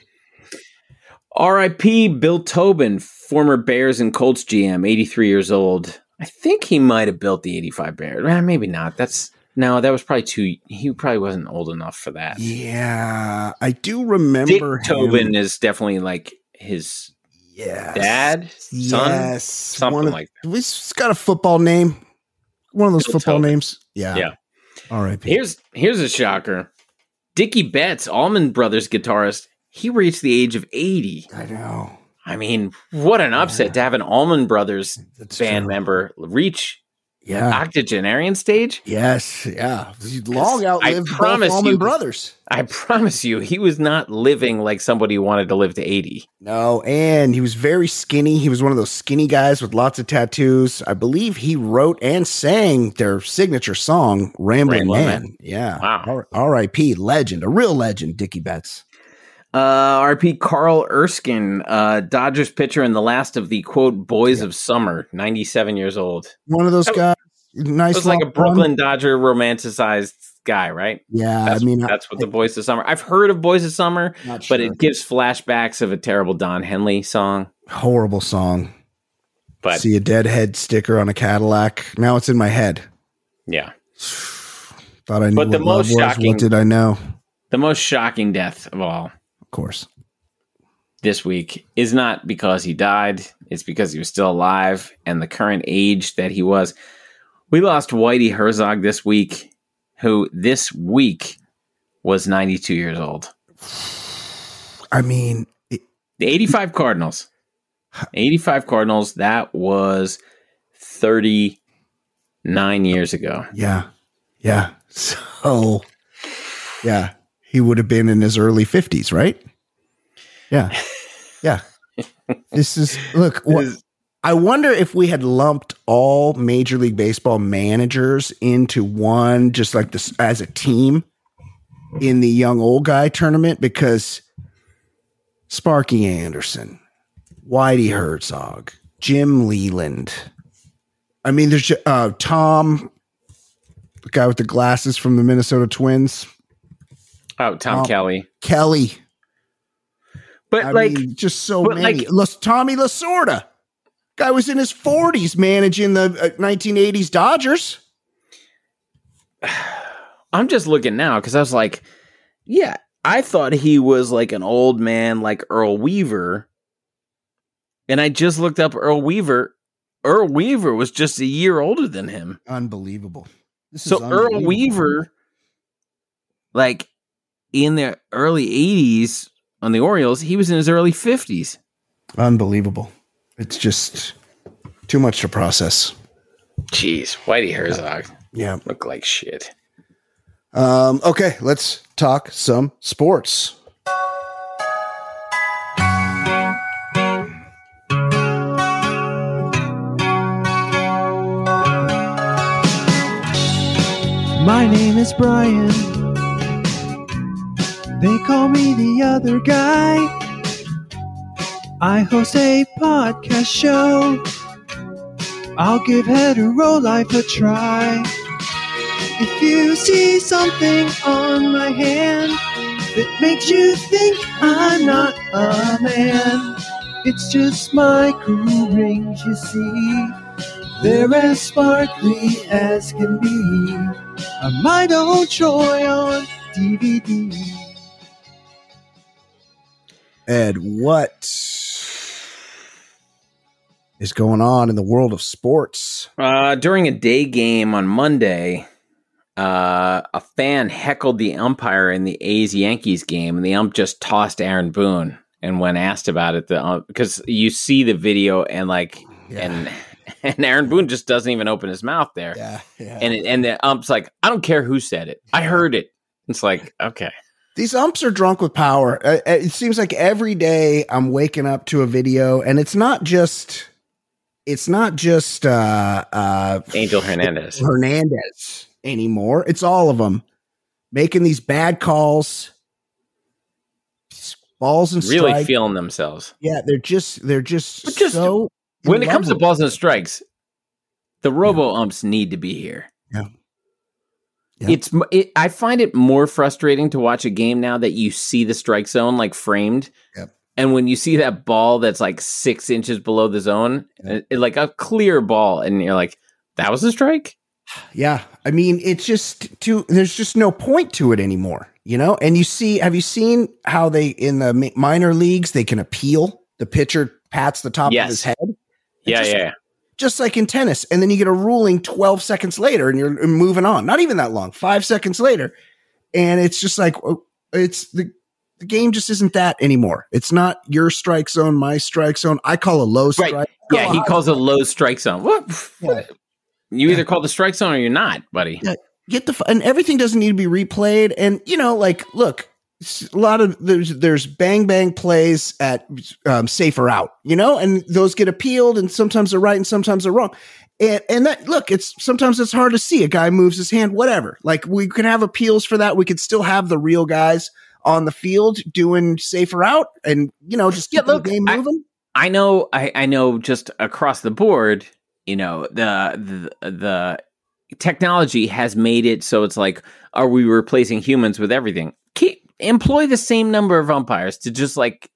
R.I.P. Bill Tobin, former Bears and Colts GM, 83 years old. I think he might have built the 85 Bears. Maybe not. That was probably he probably wasn't old enough for that. Yeah, I do remember Dick Tobin is definitely like his dad, son, something like that. He's got a football name. One of those Bill football Tobin. Names. Yeah. All right. Here's a shocker. Dickie Betts, Allman Brothers guitarist, he reached the age of 80. I know. I mean, what an upset to have an Allman Brothers band member reach octogenarian stage. Yes, yeah. He long outlived both Allman Brothers. I promise you, he was not living like somebody who wanted to live to 80. No, and he was very skinny. He was one of those skinny guys with lots of tattoos. I believe he wrote and sang their signature song, Ramblin' Man. Yeah. Wow. R.I.P. Legend, a real legend, Dickie Betts. R.P. Carl Erskine, Dodgers pitcher and the last of the, quote, boys of summer, 97 years old. One of those guys. Nice. It was like a Brooklyn Dodger romanticized guy, right? Yeah. That's what the boys of summer. I've heard of boys of summer, but it gives flashbacks of a terrible Don Henley song. Horrible song. But see a deadhead sticker on a Cadillac. Now it's in my head. Yeah. Thought I knew what love was. What did I know? The most shocking death of all. Of course. This week is not because he died. It's because he was still alive and the current age that he was. We lost Whitey Herzog this week, who this week was 92 years old. I mean, the 85 Cardinals. 85 Cardinals, that was 39 years ago. Yeah. So, yeah. He would have been in his early 50s, right? Yeah. This is, look, I wonder if we had lumped all Major League Baseball managers into one, just like this as a team in the young old guy tournament, because Sparky Anderson, Whitey Herzog, Jim Leland. I mean, there's Tom, the guy with the glasses from the Minnesota Twins. Oh, Tom Kelly. But I mean, just so many. Tommy Lasorda. Guy was in his 40s managing the 1980s Dodgers. I'm just looking now because I was like, yeah, I thought he was like an old man like Earl Weaver. And I just looked up Earl Weaver. Earl Weaver was just a year older than him. Unbelievable. Earl Weaver, like, in the early 80s on the Orioles, he was in his early 50s. Unbelievable. It's just too much to process. Jeez, Whitey Herzog. Yeah. Look like shit. Okay, let's talk some sports. My name is Brian. They call me the other guy. I host a podcast show. I'll give hetero life a try. If you see something on my hand that makes you think I'm not a man, it's just my cool rings, you see. They're as sparkly as can be. A might old Troy on DVD. Ed, what is going on in the world of sports? During a day game on Monday, a fan heckled the umpire in the A's Yankees game, and the ump just tossed Aaron Boone. And when asked about it, because you see the video and and Aaron Boone just doesn't even open his mouth there. Yeah. And the ump's like, I don't care who said it. I heard it. It's like, okay. These umps are drunk with power. It seems like every day I'm waking up to a video, and it's not just Angel Hernandez anymore. It's all of them making these bad calls, balls and strikes. Really feeling themselves. Yeah, they're just so. When it comes to balls and strikes, the robo umps need to be here. Yeah. I find it more frustrating to watch a game now that you see the strike zone like framed. Yep. And when you see that ball that's like 6 inches below the zone, like a clear ball, and you're like, that was a strike? Yeah. I mean, it's just there's just no point to it anymore, you know? And have you seen how they, in the minor leagues, they can appeal? The pitcher pats the top of his head. Yeah. Just like in tennis. And then you get a ruling 12 seconds later and you're moving on. Not even that long, 5 seconds later. And it's just like, it's the game just isn't that anymore. It's not your strike zone, my strike zone. I call a low strike. Right. Yeah, he calls a low strike zone. What? Yeah. You either call the strike zone or you're not, buddy. Yeah, and everything doesn't need to be replayed. And, look, a lot of there's bang plays at safer out, and those get appealed, and sometimes they're right and sometimes they're wrong. And that, look, sometimes it's hard to see. A guy moves his hand, whatever. Like, we could have appeals for that. We could still have the real guys on the field doing safer out, and just keep the game moving. I know. Just across the board, the technology has made it so it's like, are we replacing humans with everything? Employ the same number of umpires to just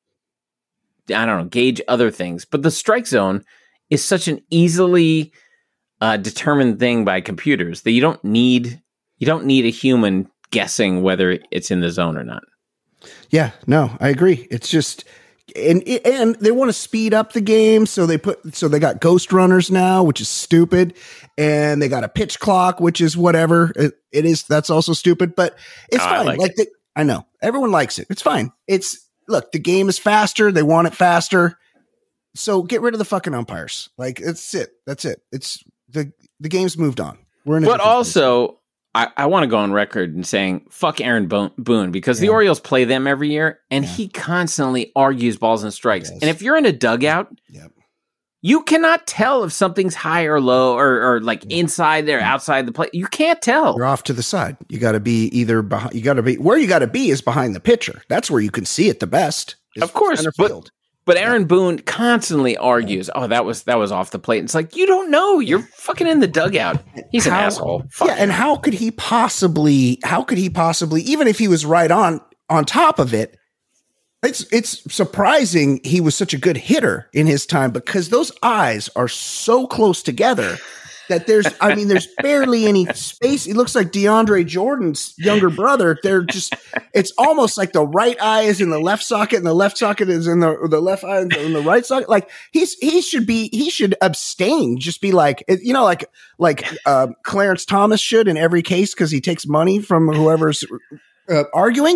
gauge other things. But the strike zone is such an easily determined thing by computers that you don't need a human guessing whether it's in the zone or not. Yeah, no, I agree. It's just, and they want to speed up the game, so they got ghost runners now, which is stupid, and they got a pitch clock, which is whatever it is. That's also stupid, but it's fine. I know everyone likes it. It's fine. The game is faster. They want it faster. So get rid of the fucking umpires. That's it. It's the game's moved on. We're in. But also, I want to go on record and saying fuck Aaron Boone, because the Orioles play them every year, and he constantly argues balls and strikes. Yes. And if you're in a dugout, you cannot tell if something's high or low or inside there, outside the plate. You can't tell. You're off to the side. You got to be behind. You got to be where you got to be is behind the pitcher. That's where you can see it the best. Of course, but Aaron Boone constantly argues, "Oh, that was off the plate." And it's like, you don't know. You're fucking in the dugout. He's an asshole. Fuck and how could he possibly? Even if he was right on top of it. It's surprising he was such a good hitter in his time, because those eyes are so close together that there's barely any space. It looks like DeAndre Jordan's younger brother. It's almost like the right eye is in the left socket and the left socket is in the left eye in the right socket. Like he should abstain. Just be like, Clarence Thomas should in every case, because he takes money from whoever's arguing.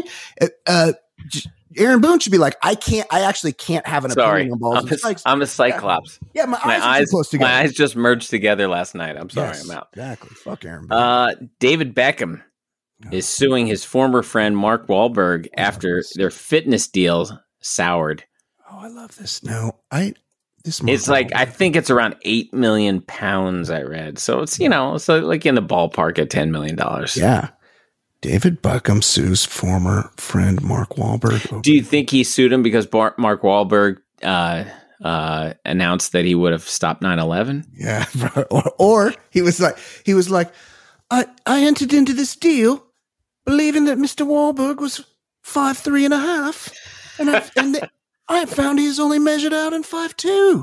Aaron Boone should be like, I actually can't have an opinion on balls and strikes. I'm a cyclops. Yeah, my eyes are too close together. My eyes just merged together last night. I'm sorry, I'm out. Exactly. Fuck Aaron Boone. David Beckham is suing his former friend Mark Wahlberg after their fitness deal soured. Oh, I love this. No, it's like, I think it's around 8 million pounds, I read. So it's, so like in the ballpark at $10 million. Yeah. David Beckham sues former friend Mark Wahlberg. Do you think he sued him because Mark Wahlberg announced that he would have stopped 9/11? Yeah, or he was like, I entered into this deal believing that Mr. Wahlberg was 5'3.5", and I found he's only measured out in 5'2".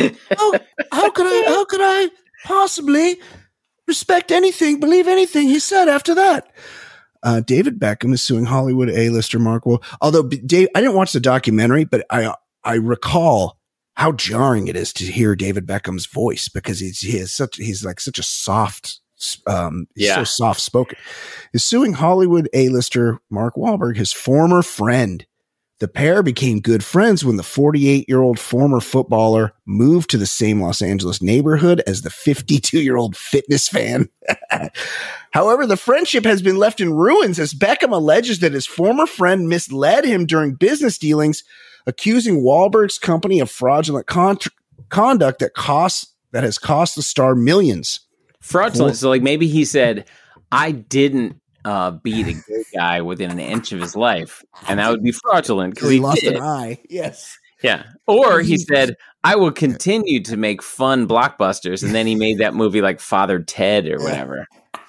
How could I possibly respect anything, believe anything he said after that? David Beckham is suing Hollywood A-lister Mark Wahlberg. Although I didn't watch the documentary, but I recall how jarring it is to hear David Beckham's voice, because he's such a soft He's so soft spoken. Is suing Hollywood A-lister Mark Wahlberg, his former friend. The pair became good friends when the 48-year-old former footballer moved to the same Los Angeles neighborhood as the 52-year-old fitness fan. However, the friendship has been left in ruins as Beckham alleges that his former friend misled him during business dealings, accusing Wahlberg's company of fraudulent conduct that has cost the star millions. Fraudulent. So, like, maybe he said, I didn't beat a good guy within an inch of his life, and that would be fraudulent because he lost an eye. Yes. Yeah. Or he said, I will continue to make fun blockbusters, and then he made that movie like Father Ted or whatever.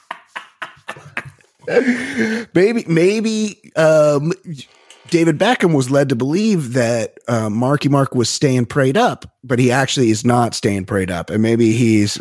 Maybe David Beckham was led to believe that Marky Mark was staying prayed up, but he actually is not staying prayed up, and maybe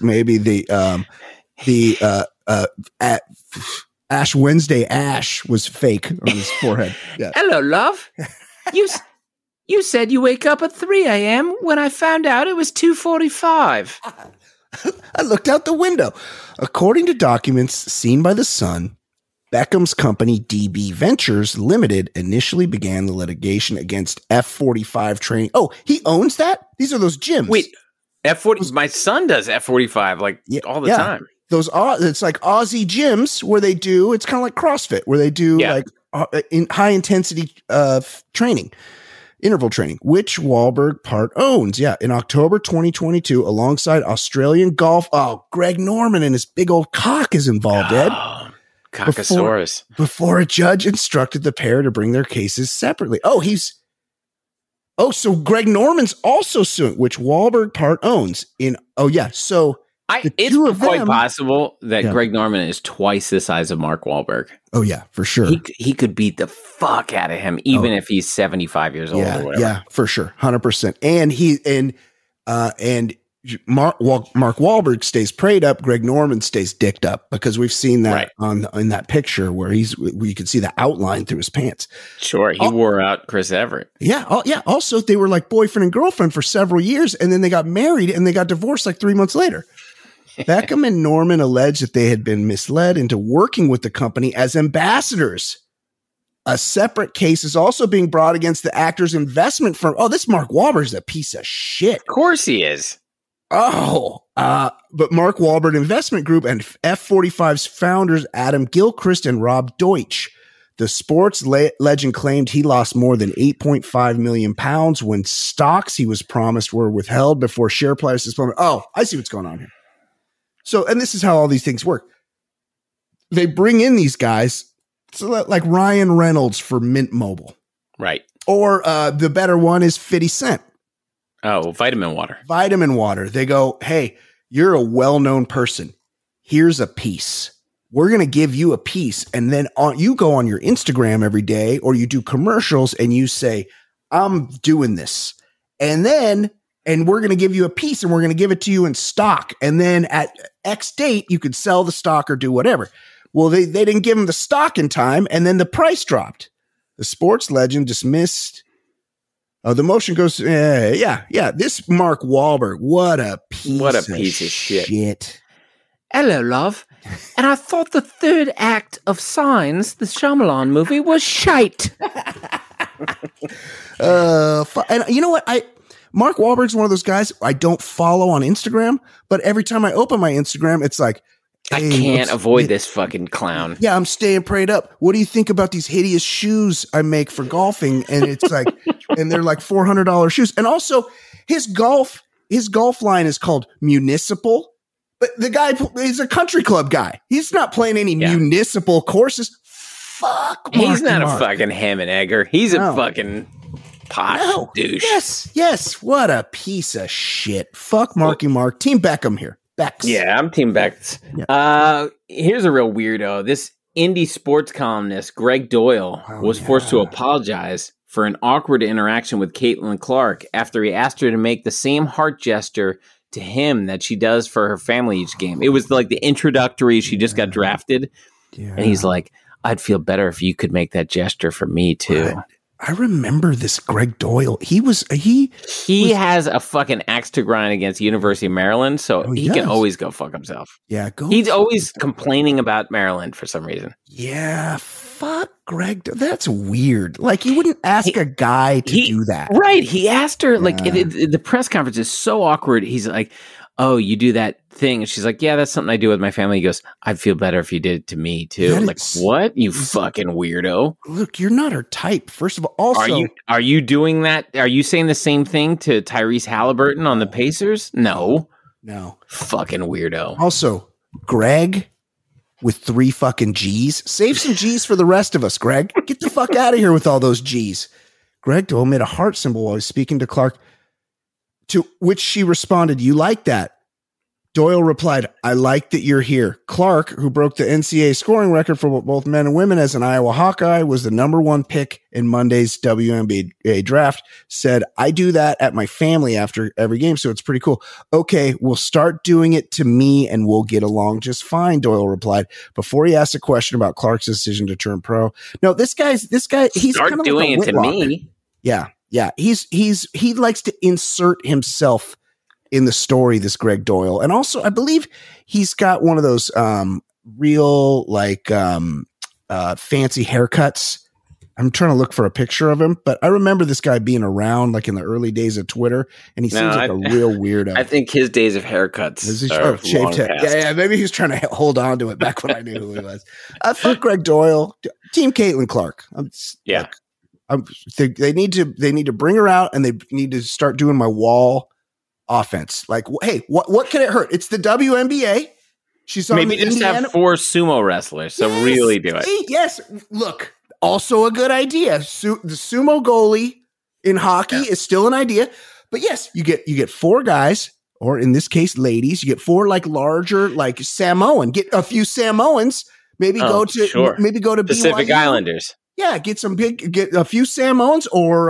Ash Wednesday ash was fake on his forehead. Yeah. Hello, love. You said you wake up at 3 a.m. when I found out it was 2:45. I looked out the window. According to documents seen by The Sun, Beckham's company, DB Ventures Limited, initially began the litigation against F45 Training. Oh, he owns that? These are those gyms. Wait, F40. My son does F45 all the time. It's like Aussie gyms where they do, it's kind of like CrossFit where they do in high intensity training, interval training, which Wahlberg part owns. Yeah. In October 2022, alongside Australian golf. Oh, Greg Norman and his big old cock is involved, Ed. Cockosaurus. Before a judge instructed the pair to bring their cases separately. So Greg Norman's also suing, which Wahlberg part owns So it's quite possible that Greg Norman is twice the size of Mark Wahlberg. Oh yeah, for sure. He could beat the fuck out of him, even if he's 75 years old or whatever. Yeah, for sure, 100%. And Mark Wahlberg stays prayed up. Greg Norman stays dicked up because we've seen that in that picture where you can see the outline through his pants. Sure, he wore out Chris Everett. Yeah, Also, they were like boyfriend and girlfriend for several years, and then they got married and they got divorced like 3 months later. Beckham and Norman alleged that they had been misled into working with the company as ambassadors. A separate case is also being brought against the actor's investment firm. Oh, this Mark Wahlberg is a piece of shit. Of course he is. But Mark Wahlberg Investment Group and F45's founders, Adam Gilchrist and Rob Deutsch. The sports legend claimed he lost more than 8.5 million pounds when stocks he was promised were withheld before share prices plummeted. Oh, I see what's going on here. So, and this is how all these things work. They bring in these guys, like Ryan Reynolds for Mint Mobile. Right. Or the better one is 50 Cent. Oh, Vitamin Water. Vitamin Water. They go, hey, you're a well-known person. Here's a piece. We're going to give you a piece. And then you go on your Instagram every day or you do commercials and you say, I'm doing this. And we're going to give you a piece and we're going to give it to you in stock. And then at X date, you could sell the stock or do whatever. Well, they didn't give him the stock in time. And then the price dropped. The sports legend dismissed. The motion goes, this Mark Wahlberg, what a piece of shit. Hello, love. And I thought the third act of Signs, the Shyamalan movie, was shite. And you know what? Mark Wahlberg's one of those guys I don't follow on Instagram, but every time I open my Instagram, it's like, hey, I can't avoid this fucking clown. Yeah, I'm staying prayed up. What do you think about these hideous shoes I make for golfing? And it's like, and they're like $400 shoes. And also his golf line is called Municipal, but the guy is a country club guy. He's not playing any municipal courses. Fuck, he's not a fucking ham and egger. He's a fucking posh douche. Yes. What a piece of shit. Fuck Marky Mark. Team Beckham here. Becks. Yeah, I'm Team Becks. Yeah. Here's a real weirdo. This indie sports columnist, Greg Doyle, was forced to apologize for an awkward interaction with Caitlin Clark after he asked her to make the same heart gesture to him that she does for her family each game. It was like the introductory, she just got drafted. Yeah. And he's like, I'd feel better if you could make that gesture for me too. I remember this Greg Doyle. He has a fucking axe to grind against University of Maryland, so he can always go fuck himself. Yeah, he's always complaining about Maryland for some reason. Yeah, fuck Greg. That's weird. Like, you wouldn't ask a guy to do that. Right. He asked her, like, the press conference is so awkward. He's like, oh, you do that thing. And she's like, yeah, that's something I do with my family. He goes, I'd feel better if you did it to me too. Like, what? You fucking weirdo. Look, you're not her type. First of all, also. Are you doing that? Are you saying the same thing to Tyrese Halliburton on the Pacers? No. Fucking weirdo. Also, Greg with 3 fucking G's. Save some G's for the rest of us, Greg. Get the fuck out of here with all those G's. Greg Doyle made a heart symbol while he was speaking to Clark, to which she responded, you like that? Doyle replied, I like that you're here. Clark, who broke the NCAA scoring record for both men and women as an Iowa Hawkeye, was the number 1 pick in Monday's WNBA draft, said, I do that at my family after every game, so it's pretty cool. Okay, we'll start doing it to me and we'll get along just fine, Doyle replied, before he asked a question about Clark's decision to turn pro. No, this guy, he's start kind of doing like it to me. Yeah. He likes to insert himself in the story, this Greg Doyle. And also, I believe he's got one of those real fancy haircuts. I'm trying to look for a picture of him, but I remember this guy being around like in the early days of Twitter, and he seems like a real weirdo. I think his days of haircuts are shaved head. Yeah, maybe he's trying to hold on to it back when I knew who he was. Fuck Greg Doyle. Team Caitlin Clark. They need to bring her out, and they need to start doing my wall offense. Like, hey, what can it hurt? It's the WNBA. She's on maybe just Indiana. Have 4 sumo wrestlers. So really do it. Yes. Look, also a good idea. The sumo goalie in hockey is still an idea, but yes, you get 4 guys, or in this case, ladies. You get 4 like larger, like Samoan. Get a few Samoans. Maybe go to Pacific BYU. Islanders. Yeah, get a few Samoans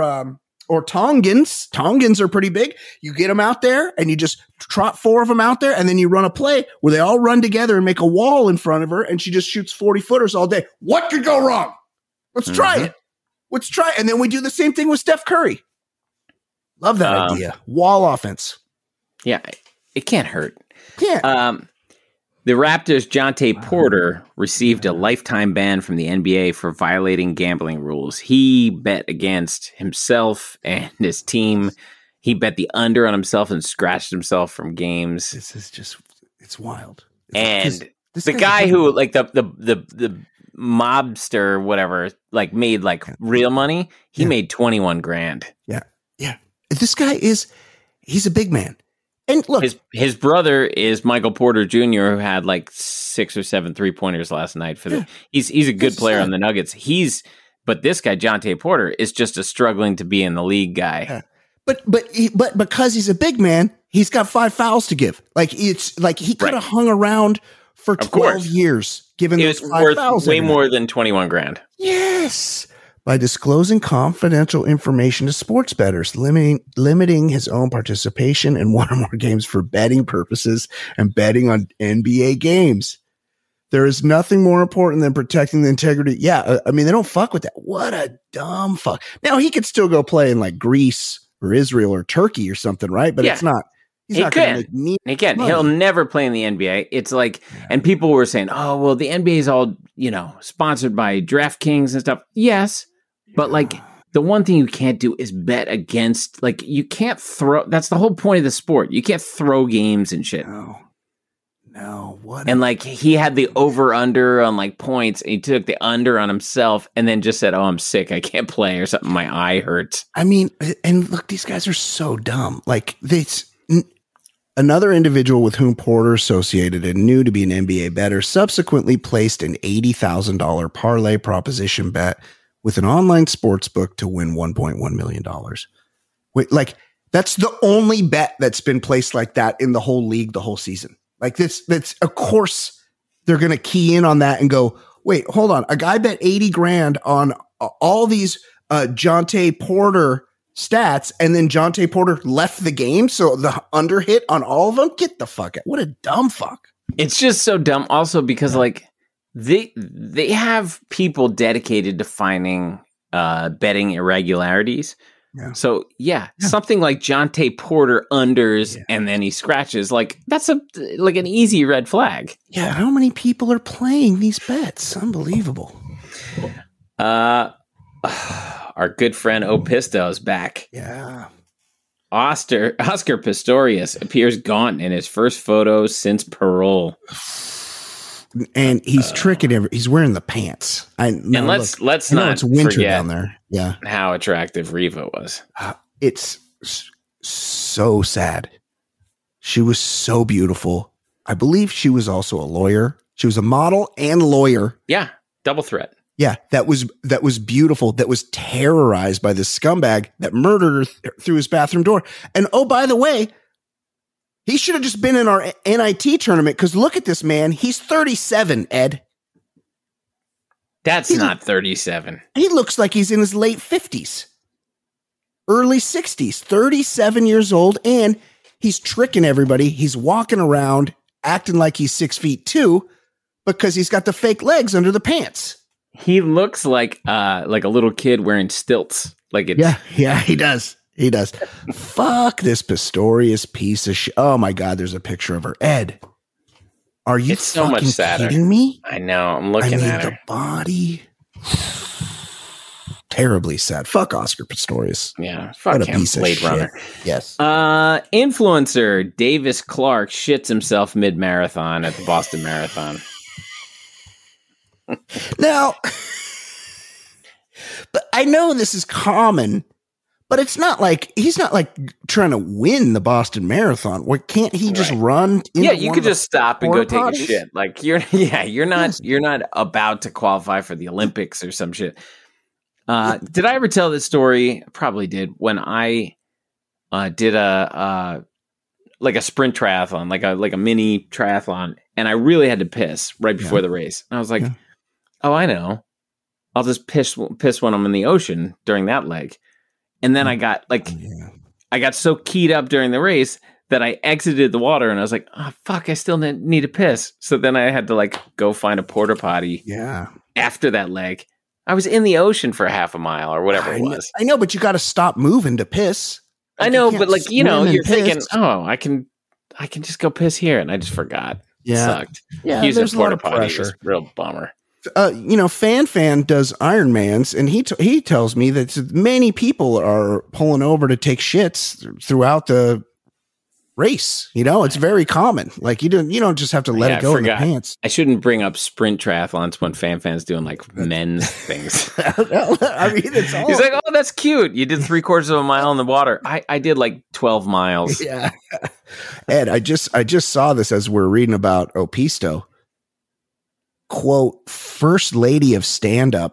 or Tongans. Tongans are pretty big. You get them out there and you just trot 4 of them out there, and then you run a play where they all run together and make a wall in front of her, and she just shoots 40-footers all day. What could go wrong? Let's try it. Let's try it. And then we do the same thing with Steph Curry. Love that idea. Wall offense. Yeah, it can't hurt. Can't. The Raptors' Jonte Porter received a lifetime ban from the NBA for violating gambling rules. He bet against himself and his team. He bet the under on himself and scratched himself from games. This is just, it's wild. And the guy who, like, the mobster, whatever, like, made like real money, he made 21 grand. Yeah. Yeah. This guy he's a big man. And look, his brother is Michael Porter Jr., who had like 6 or 7 3-pointers last night for the. He's a good player on the Nuggets. But this guy Jonte Porter is just a struggling to be in the league guy. Yeah. But because he's a big man, he's got 5 fouls to give. Like, it's like he could have hung around for 12 years, given those 5 fouls. Way more than 21 grand. Yes. By disclosing confidential information to sports bettors, limiting his own participation in one or more games for betting purposes and betting on NBA games. There is nothing more important than protecting the integrity. Yeah, I mean, they don't fuck with that. What a dumb fuck. Now, he could still go play in like Greece or Israel or Turkey or something, right? But it's not. He can. He'll never play in the NBA. It's like, and people were saying, oh, well, the NBA is all, sponsored by DraftKings and stuff. Yes. But like, the one thing you can't do is bet against, like, you can't throw. That's the whole point of the sport. You can't throw games and shit. No. What? And like, he had the over under on like points, and he took the under on himself, and then just said, "Oh, I'm sick. I can't play," or something. My eye hurts. I mean, and look, these guys are so dumb. Like, another individual with whom Porter associated and knew to be an NBA bettor subsequently placed an $80,000 parlay proposition bet with an online sports book to win $1.1 million. Wait, like, that's the only bet that's been placed like that in the whole league, the whole season. Like, that's of course they're going to key in on that and go, wait, hold on. A guy bet 80 grand on all these Jonte Porter stats, and then Jonte Porter left the game. So the under hit on all of them. Get the fuck out. What a dumb fuck. It's just so dumb. Also, because like, They have people dedicated to finding betting irregularities. Yeah. So something like Jonte Porter unders and then he scratches, like that's an easy red flag. Yeah, how many people are playing these bets? Unbelievable. Our good friend Opisto is back. Yeah. Oscar Pistorius appears gaunt in his first photo since parole. And he's tricking he's wearing the pants. Let's not it's winter forget down there. Yeah. How attractive Riva was. It's so sad. She was so beautiful. I believe she was also a lawyer. She was a model and lawyer. Yeah. Double threat. Yeah. That was beautiful. That was terrorized by this scumbag that murdered her through his bathroom door. And oh, by the way, he should have just been in our NIT tournament because look at this man. He's 37, Ed. That's not 37. He looks like he's in his late 50s, early 60s, 37 years old, and he's tricking everybody. He's walking around acting like he's 6'2" because he's got the fake legs under the pants. He looks like a little kid wearing stilts. Yeah, he does. He does. Fuck this Pistorius piece of shit. Oh my God, there's a picture of her. Ed, are you so much sadder. Kidding me? I know. I'm looking at her. The body. Terribly sad. Fuck Oscar Pistorius. Yeah. Fuck him. Blade Runner. Yes. Influencer Davis Clark shits himself mid-marathon at the Boston Marathon. Now, but I know this is common. But it's not like he's not like trying to win the Boston Marathon. What can't he just run? Yeah, you could just stop and go take a shit. Like you're not about to qualify for the Olympics or some shit. Did I ever tell this story? I probably did when I did a sprint triathlon, like a mini triathlon, and I really had to piss right before the race. And I was like, oh, I know, I'll just piss when I'm in the ocean during that leg. And then I got so keyed up during the race that I exited the water and I was like, oh, fuck, I still need to piss. So then I had to go find a porta potty. Yeah. After that leg, I was in the ocean for half a mile or whatever it was. I know, but you got to stop moving to piss. I know, but you're thinking, oh, I can just go piss here. And I just forgot. Yeah. It sucked. Yeah. Using a porta potty was a real bummer. Fan does Ironmans, and he tells me that many people are pulling over to take shits throughout the race. It's very common. Like you don't just have to let it go in the pants. I shouldn't bring up sprint triathlons when fan's doing men's things. I mean, it's all. He's like, oh, that's cute. You did 3/4 of a mile in the water. I did 12 miles. Yeah. Ed, I just saw this as we're reading about Opisto. Quote, First Lady of Stand-Up,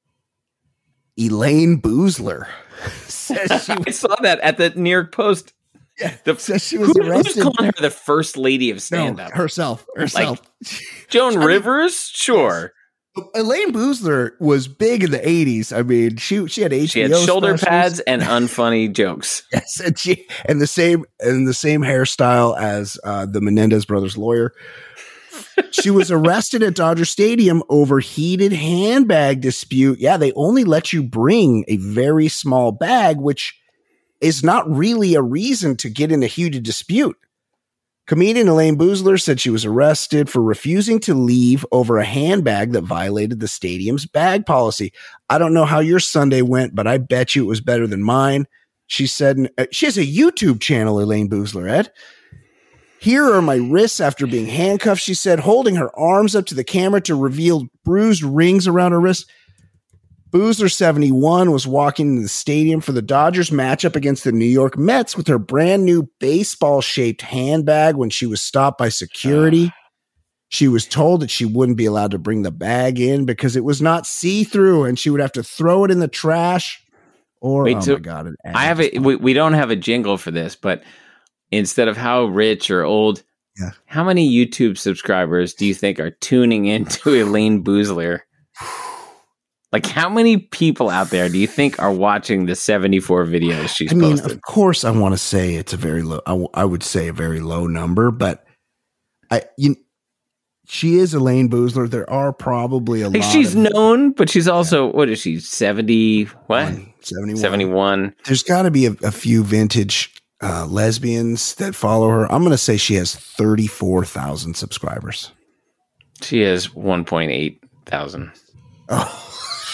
Elaine Boozler. I saw that at the New York Post. Yeah, says she was arrested. Who's calling her the First Lady of Stand-Up? No, herself. Joan Rivers? Sure. Elaine Boozler was big in the 80s. I mean, she had HBO. She had shoulder pads and unfunny jokes. Yes, and the same hairstyle as the Menendez brothers' lawyer. She was arrested at Dodger Stadium over heated handbag dispute. Yeah, they only let you bring a very small bag, which is not really a reason to get in a heated dispute. Comedian Elaine Boozler said she was arrested for refusing to leave over a handbag that violated the stadium's bag policy. I don't know how your Sunday went, but I bet you it was better than mine. She said she has a YouTube channel, Elaine Boozler, Ed. Here are my wrists after being handcuffed, she said, holding her arms up to the camera to reveal bruised rings around her wrists. Boozler, 71, was walking into the stadium for the Dodgers matchup against the New York Mets with her brand new baseball-shaped handbag when she was stopped by security. She was told that she wouldn't be allowed to bring the bag in because it was not see-through and she would have to throw it in the trash. Or, my God. We don't have a jingle for this, but instead of how rich or old, how many YouTube subscribers do you think are tuning into Elaine Boozler? Like, how many people out there do you think are watching the 74 videos she's posted? Of course, I want to say it's a very low. I would say a very low number, but she is Elaine Boozler. There are probably a like lot. She's known, but she's also what is she? 70? What? 71. There's got to be a few vintage lesbians that follow her. I'm going to say she has 34,000 subscribers. She has 1.8 thousand. Oh.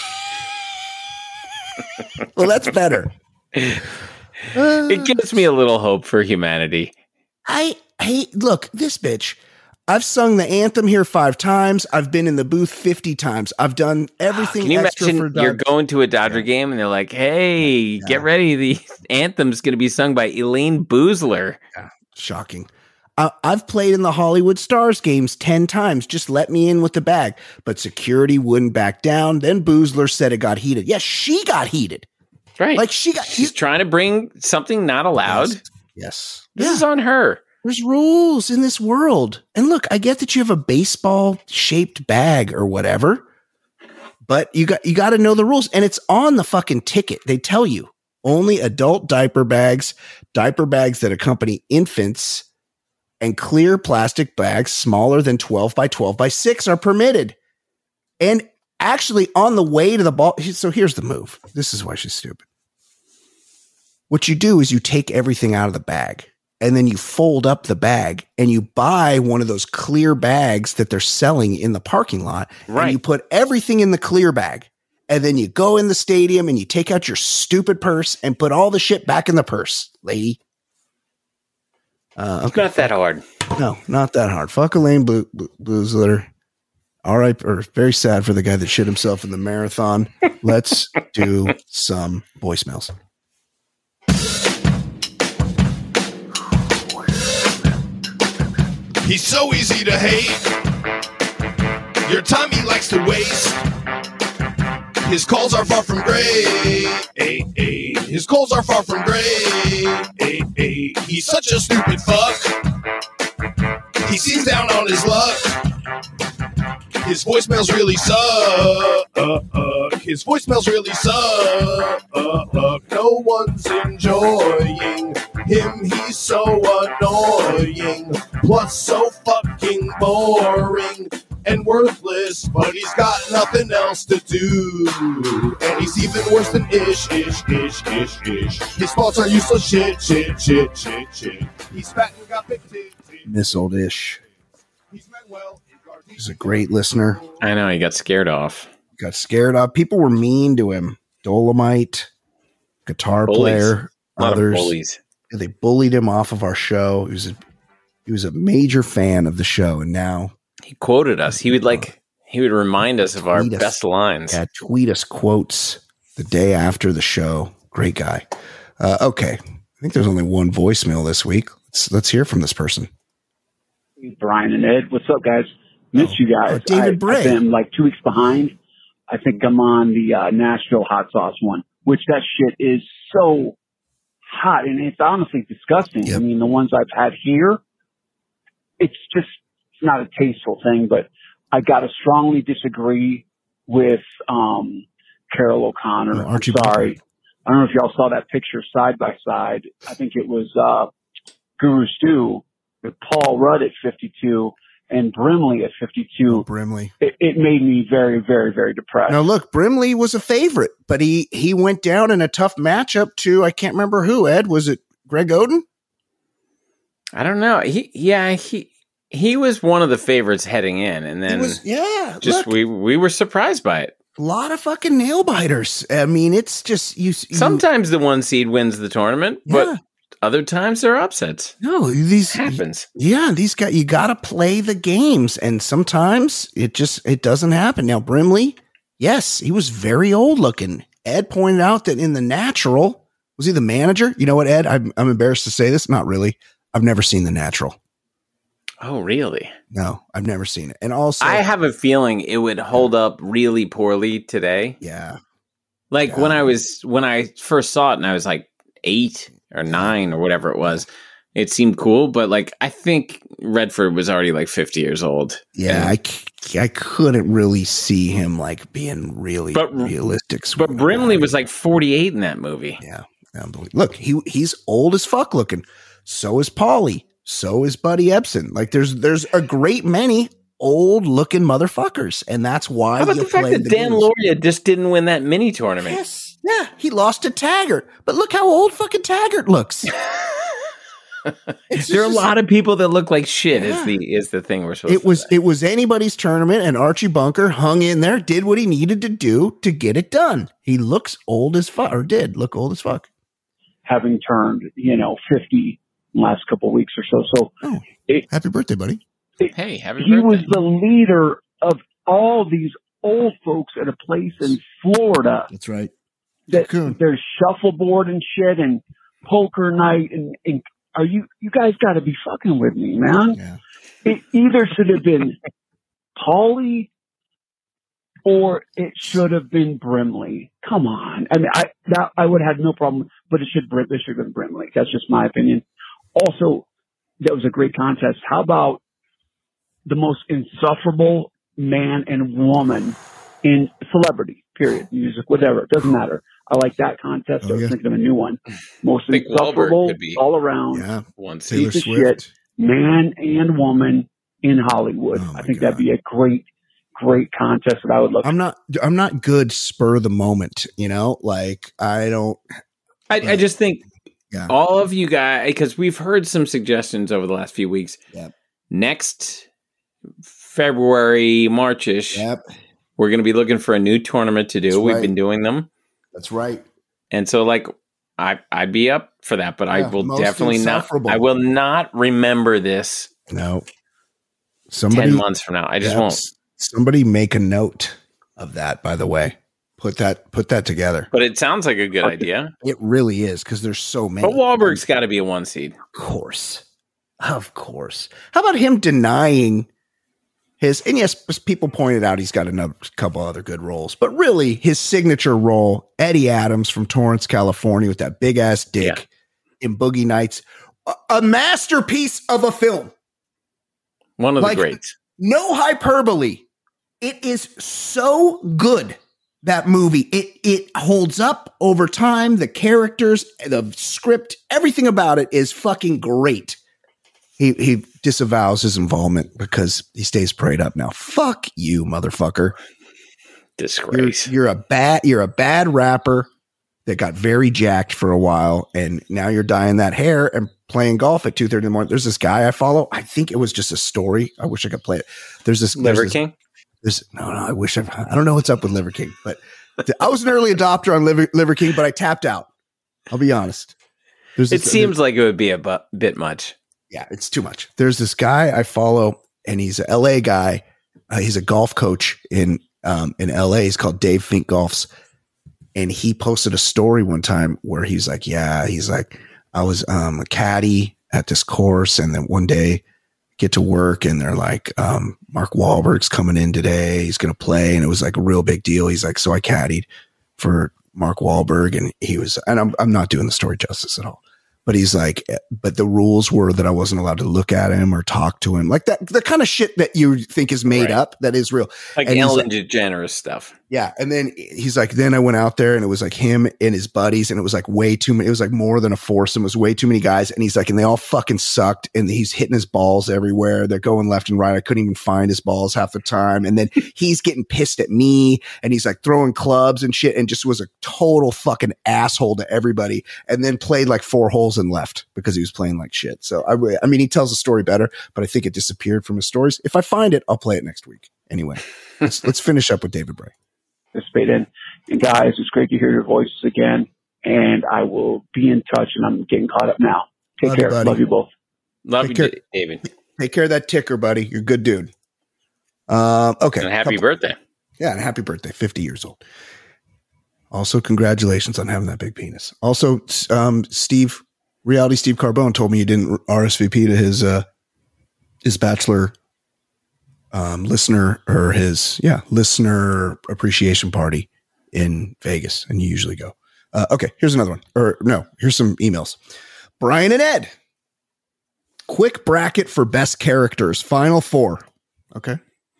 Well, that's better. It gives me a little hope for humanity. Look, this bitch. I've sung the anthem here 5 times. I've been in the booth 50 times. I've done everything. Can you extra imagine for you're going to a Dodger game and they're like, "Hey, get ready! The anthem's going to be sung by Elaine Boozler." Yeah, shocking. I've played in the Hollywood Stars games 10 times. Just let me in with the bag. But security wouldn't back down. Then Boozler said it got heated. Yes, she got heated. Right. Like she's trying to bring something not allowed. Yes. This is on her. There's rules in this world. And look, I get that you have a baseball shaped bag or whatever, but you got to know the rules, and it's on the fucking ticket. They tell you only adult diaper bags that accompany infants, and clear plastic bags smaller than 12 by 12 by 6 are permitted. And actually on the way to the ball. So here's the move. This is why she's stupid. What you do is you take everything out of the bag, and then you fold up the bag and you buy one of those clear bags that they're selling in the parking lot. Right. And you put everything in the clear bag, and then you go in the stadium and you take out your stupid purse and put all the shit back in the purse, lady. Okay. Not that hard. No, not that hard. Fuck Elaine Boozler. All right. Or very sad for the guy that shit himself in the marathon. Let's do some voicemails. He's so easy to hate. Your time he likes to waste. His calls are far from great. His calls are far from great. He's such a stupid fuck. He seems down on his luck. His voicemails really suck. His voicemails really suck. No one's enjoying him. He's so annoying. Plus so fucking boring and worthless, but he's got nothing else to do. And he's even worse than Ish. His thoughts are useless shit. He's fat and got big tits. Miss old Ish. He's a great listener. I know, he got scared off. People were mean to him. Dolomite, guitar player, others. Bullies. They bullied him off of our show. He was a major fan of the show, and now he quoted us. He would remind us of our best lines. Yeah, tweet us quotes the day after the show. Great guy. Okay, I think there's only one voicemail this week. Let's hear from this person. Brian and Ed, what's up, guys? Missed you guys. David Bray. I've been like 2 weeks behind. I think I'm on the Nashville hot sauce one, which that shit is so hot, and it's honestly disgusting. Yep. I mean, the ones I've had here, it's not a tasteful thing, but I got to strongly disagree with Carol O'Connor. No, I'm sorry. I don't know if y'all saw that picture side by side. I think it was Guru Stu with Paul Rudd at 52 and Brimley at 52. Oh, Brimley. It made me very, very, very depressed. Now, look, Brimley was a favorite, but he went down in a tough matchup to, I can't remember who, Ed. Was it Greg Oden? I don't know. He was one of the favorites heading in, and then we were surprised by it. A lot of fucking nail biters. I mean, it's just sometimes the 1 seed wins the tournament, but other times they're upsets. No, these happens. These guys, you got to play the games, and sometimes it doesn't happen. Now, Brimley, yes, he was very old looking. Ed pointed out that in The Natural, was he the manager? You know what, Ed? I'm embarrassed to say this. Not really. I've never seen The Natural. I really? No, I've never seen it. And also, I have a feeling it would hold up really poorly today. Yeah. Like when I first saw it and I was like 8 or 9 or whatever it was, it seemed cool. But like, I think Redford was already like 50 years old. Yeah. I couldn't really see him like being really realistic. But Brimley was like 48 in that movie. Yeah. Look, he's old as fuck looking. So is Paulie. So is Buddy Ebsen. Like there's a great many old looking motherfuckers, and that's why. How about the fact that Dan Lauria just didn't win that mini tournament? Yes, yeah, he lost to Taggart, but look how old fucking Taggart looks. There are a lot of people that look like shit. Yeah. Is the thing we're supposed to say. It was anybody's tournament, and Archie Bunker hung in there, did what he needed to do to get it done. He looks old as fuck, or did look old as fuck, having turned 50 in the last couple of weeks or so. So, happy birthday, buddy! Hey, happy birthday! He was the leader of all these old folks at a place in Florida. That's right. There's shuffleboard and shit and poker night and are you guys got to be fucking with me, man? Yeah. It either should have been Paulie or it should have been Brimley. Come on. I mean, I would have had no problem, but it should have been Brimley. That's just my opinion. Also, that was a great contest. How about the most insufferable man and woman in celebrity, period, music, whatever. It doesn't matter. I like that contest. I was thinking of a new one. Most insufferable all around. Yeah. Piece of shit, man and woman in Hollywood. I think that'd be a great contest that I would look. I'm not good spur of the moment, like I don't. I just think all of you guys, because we've heard some suggestions over the last few weeks. Yep. Next February, March-ish. Yep. We're going to be looking for a new tournament to do. That's We've right. been doing them. That's right. And so, I'd be up for that, but I will definitely not. I will not remember this. No. 10 months from now, I just won't. Somebody make a note of that. By the way, put that together. But it sounds like a good idea. It really is because there's so many. But Wahlberg's got to be a 1 seed, of course. How about him denying? And yes, people pointed out he's got a couple other good roles, but really his signature role, Eddie Adams from Torrance, California, with that big ass dick in Boogie Nights, a masterpiece of a film. One of the greats. No hyperbole. It is so good, that movie. It holds up over time. The characters, the script, everything about it is fucking great. He disavows his involvement because he stays prayed up now. Fuck you, motherfucker. Disgrace. You're a bad rapper that got very jacked for a while, and now you're dyeing that hair and playing golf at 2:30 in the morning. There's this guy I follow. I think it was just a story. I wish I could play it. There's this Liver King. No. I wish I don't know what's up with Liver King, but I was an early adopter on Liver King, but I tapped out. I'll be honest. It seems like it would be a bit much. Yeah, it's too much. There's this guy I follow, and he's a LA guy. He's a golf coach in LA. He's called Dave Fink Golfs. And he posted a story one time where he's like, I was a caddy at this course, and then one day get to work and they're like, Mark Wahlberg's coming in today. He's going to play. And it was like a real big deal. He's like, so I caddied for Mark Wahlberg, and I'm not doing the story justice at all. But he's like, but the rules were that I wasn't allowed to look at him or talk to him, like that, the kind of shit that you think is made up, that is real. Like Ellen DeGeneres stuff. Yeah. And then he's like, then I went out there and it was like him and his buddies, and it was like way too many. It was like more than a foursome. It was way too many guys. And he's like, and they all fucking sucked. And he's hitting his balls everywhere. They're going left and right. I couldn't even find his balls half the time. And then he's getting pissed at me, and he's like throwing clubs and shit, and just was a total fucking asshole to everybody. And then played like 4 holes and left because he was playing like shit. So I mean, he tells the story better, but I think it disappeared from his stories. If I find it, I'll play it next week. Anyway, let's finish up with David Bray. Participate in. And guys, it's great to hear your voices again. And I will be in touch, and I'm getting caught up now. Take care. Love you both. Love you, David. Take care of that ticker, buddy. You're a good dude. Okay. And happy birthday. Yeah, and happy birthday. 50 years old. Also, congratulations on having that big penis. Also, Reality Steve Carbone told me he didn't RSVP to his bachelor listener appreciation party in Vegas, and you usually go. Okay, here's another one. Here's some emails. Brian and Ed. Quick bracket for best characters. Final 4. Okay.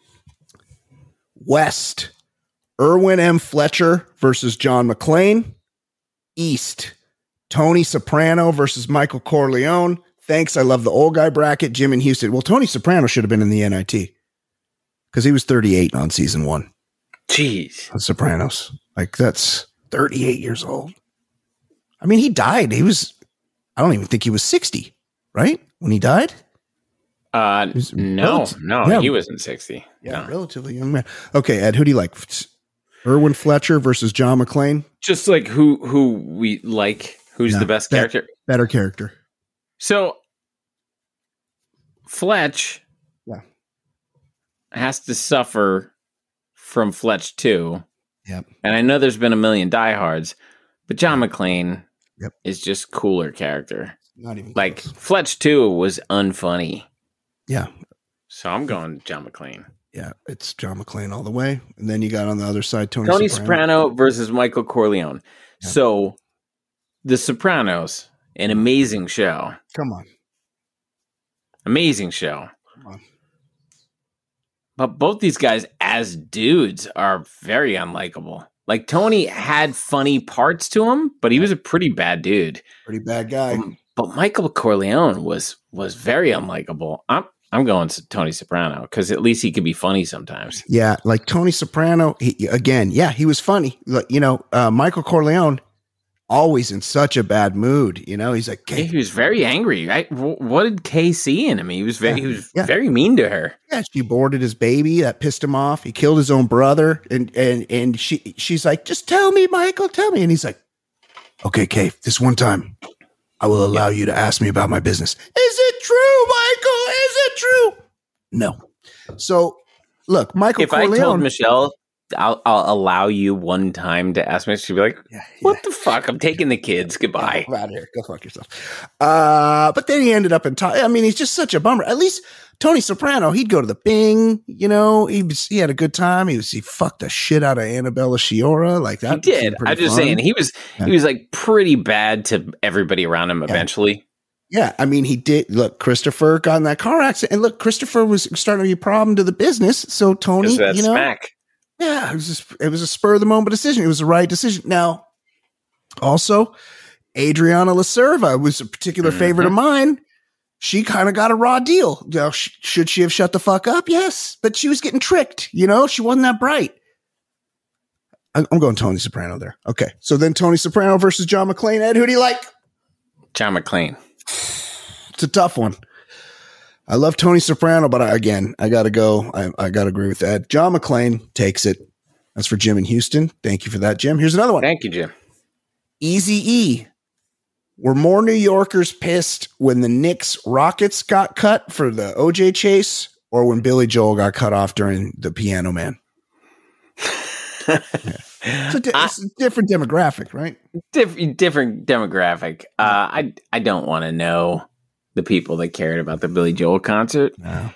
West. Erwin M. Fletcher versus John McClane. East. Tony Soprano versus Michael Corleone. Thanks. I love the old guy bracket. Jim in Houston. Well, Tony Soprano should have been in the NIT. because he was 38 on season 1. Jeez. The Sopranos. Like, that's 38 years old. I mean, he died. I don't even think he was 60, right? When he died? No, yeah. He wasn't 60. Yeah, No. relatively young man. Okay, Ed, who do you like? Erwin Fletcher versus John McClane? Just like who we like, who's the best character? Better character. So, Fletch has to suffer from Fletch 2. Yep. And I know there's been a million diehards, but John McClane is just cooler character. Not even like close. Fletch 2 was unfunny. Yeah. So I'm going John McClane. Yeah, it's John McClane all the way. And then you got on the other side Tony Soprano versus Michael Corleone. Yeah. So The Sopranos, an amazing show. Come on. Amazing show. Come on. But both these guys as dudes are very unlikable. Like Tony had funny parts to him, but he was a pretty bad dude. Pretty bad guy. But Michael Corleone was very unlikable. I'm going to Tony Soprano because at least he could be funny sometimes. Yeah, like Tony Soprano, he was funny. Like, Michael Corleone, always in such a bad mood. He's like, he was very angry. What did Kay see in him? He was very mean to her. Yeah, she boarded his baby. That pissed him off. He killed his own brother, and she's like, just tell me, Michael, tell me. And he's like, okay, Kay, this one time, I will allow you to ask me about my business. Is it true, Michael? Is it true? No. So, look, Michael Corleone. If I told Michelle, I'll allow you one time to ask me, she'd be like, what the fuck? I'm taking the kids. Goodbye. Get out of here. Go fuck yourself. But then he ended up he's just such a bummer. At least Tony Soprano, he'd go to the Bing, he had a good time. He fucked the shit out of Annabella Sciorra like that. He did. I'm just saying he was like pretty bad to everybody around him eventually. Yeah, I mean, he did. Look, Christopher got in that car accident, and look, Christopher was starting to be a problem to the business. So Tony, smack. Yeah, it was a spur of the moment decision. It was the right decision. Now, also, Adriana Lacerva was a particular favorite of mine. She kind of got a raw deal. Should she have shut the fuck up? Yes, but she was getting tricked. She wasn't that bright. I'm going Tony Soprano there. Okay, so then Tony Soprano versus John McClane. Ed, who do you like? John McClane. It's a tough one. I love Tony Soprano, but I got to go. I got to agree with Ed. John McClane takes it. That's for Jim in Houston. Thank you for that, Jim. Here's another one. Thank you, Jim. Eazy-E. Were more New Yorkers pissed when the Knicks Rockets got cut for the OJ chase or when Billy Joel got cut off during the Piano Man? It's a different demographic, right? Different demographic. I don't want to know the people that cared about the Billy Joel concert. No.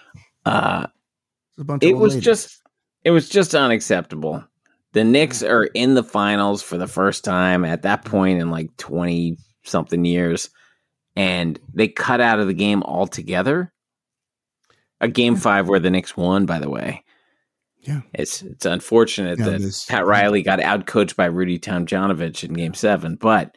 It was just unacceptable. The Knicks are in the finals for the first time at that point in like 20 something years, and they cut out of the game altogether. A game 5 where the Knicks won, by the way. Yeah, it's unfortunate that Pat Riley got outcoached by Rudy Tomjanovich in game 7, but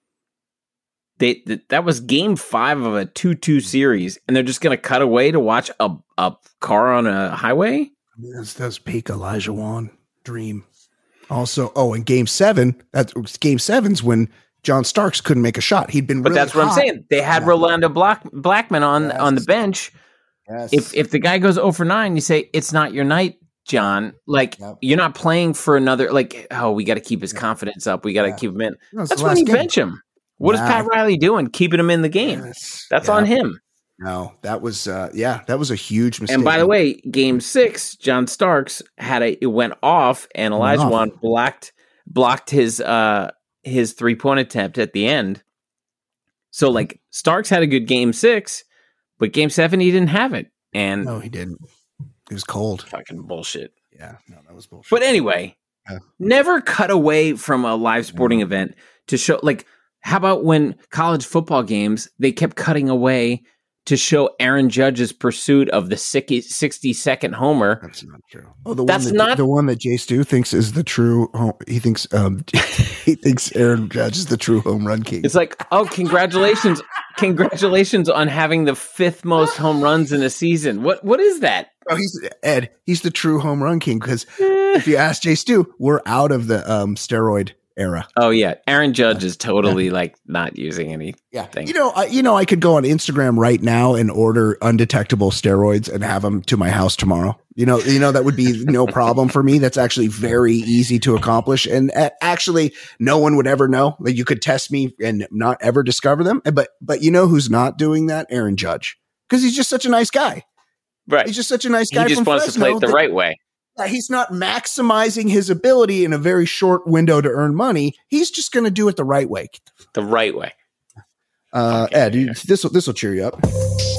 that was game 5 of a 2-2 series, and they're just going to cut away to watch a car on a highway. I mean, that's peak Elijah Wan dream. Also, in game 7, game 7's when John Starks couldn't make a shot. He'd been, but that's what I'm saying. They had Rolando Blackman on the bench. Yes. If the guy goes 0 for 9, you say it's not your night, John. Like you're not playing for another. Like we got to keep his confidence up. We got to keep him in. That's when you bench him. What is Pat Riley doing? Keeping him in the game. That's on him. No, that was that was a huge mistake. And by the way, game 6, John Starks it went off, and Elijah Wan blocked his 3-point attempt at the end. So like Starks had a good game 6, but game 7 he didn't have it. And no, he didn't. It was cold. Fucking bullshit. Yeah, no, that was bullshit. But anyway, never cut away from a live sporting event to show. Like, how about when college football games they kept cutting away to show Aaron Judge's pursuit of the 60-second homer? That's not true. Oh, the one that Jay Stu thinks is the true. He thinks Aaron Judge is the true home run king. It's like, congratulations on having the 5th most home runs in a season. What is that? Oh, he's the true home run king because if you ask Jay Stu, we're out of the steroid era. Oh yeah, Aaron Judge is totally like not using anything. I could go on Instagram right now and order undetectable steroids and have them to my house tomorrow. That would be no problem for me. That's actually very easy to accomplish, and actually, no one would ever know. Like you could test me and not ever discover them. But you know who's not doing that? Aaron Judge, because he's just such a nice guy. Right, he's just such a nice guy. He just wants to play it the right way. He's not maximizing his ability in a very short window to earn money. He's just going to do it the right way. The right way. Ed, this will cheer you up.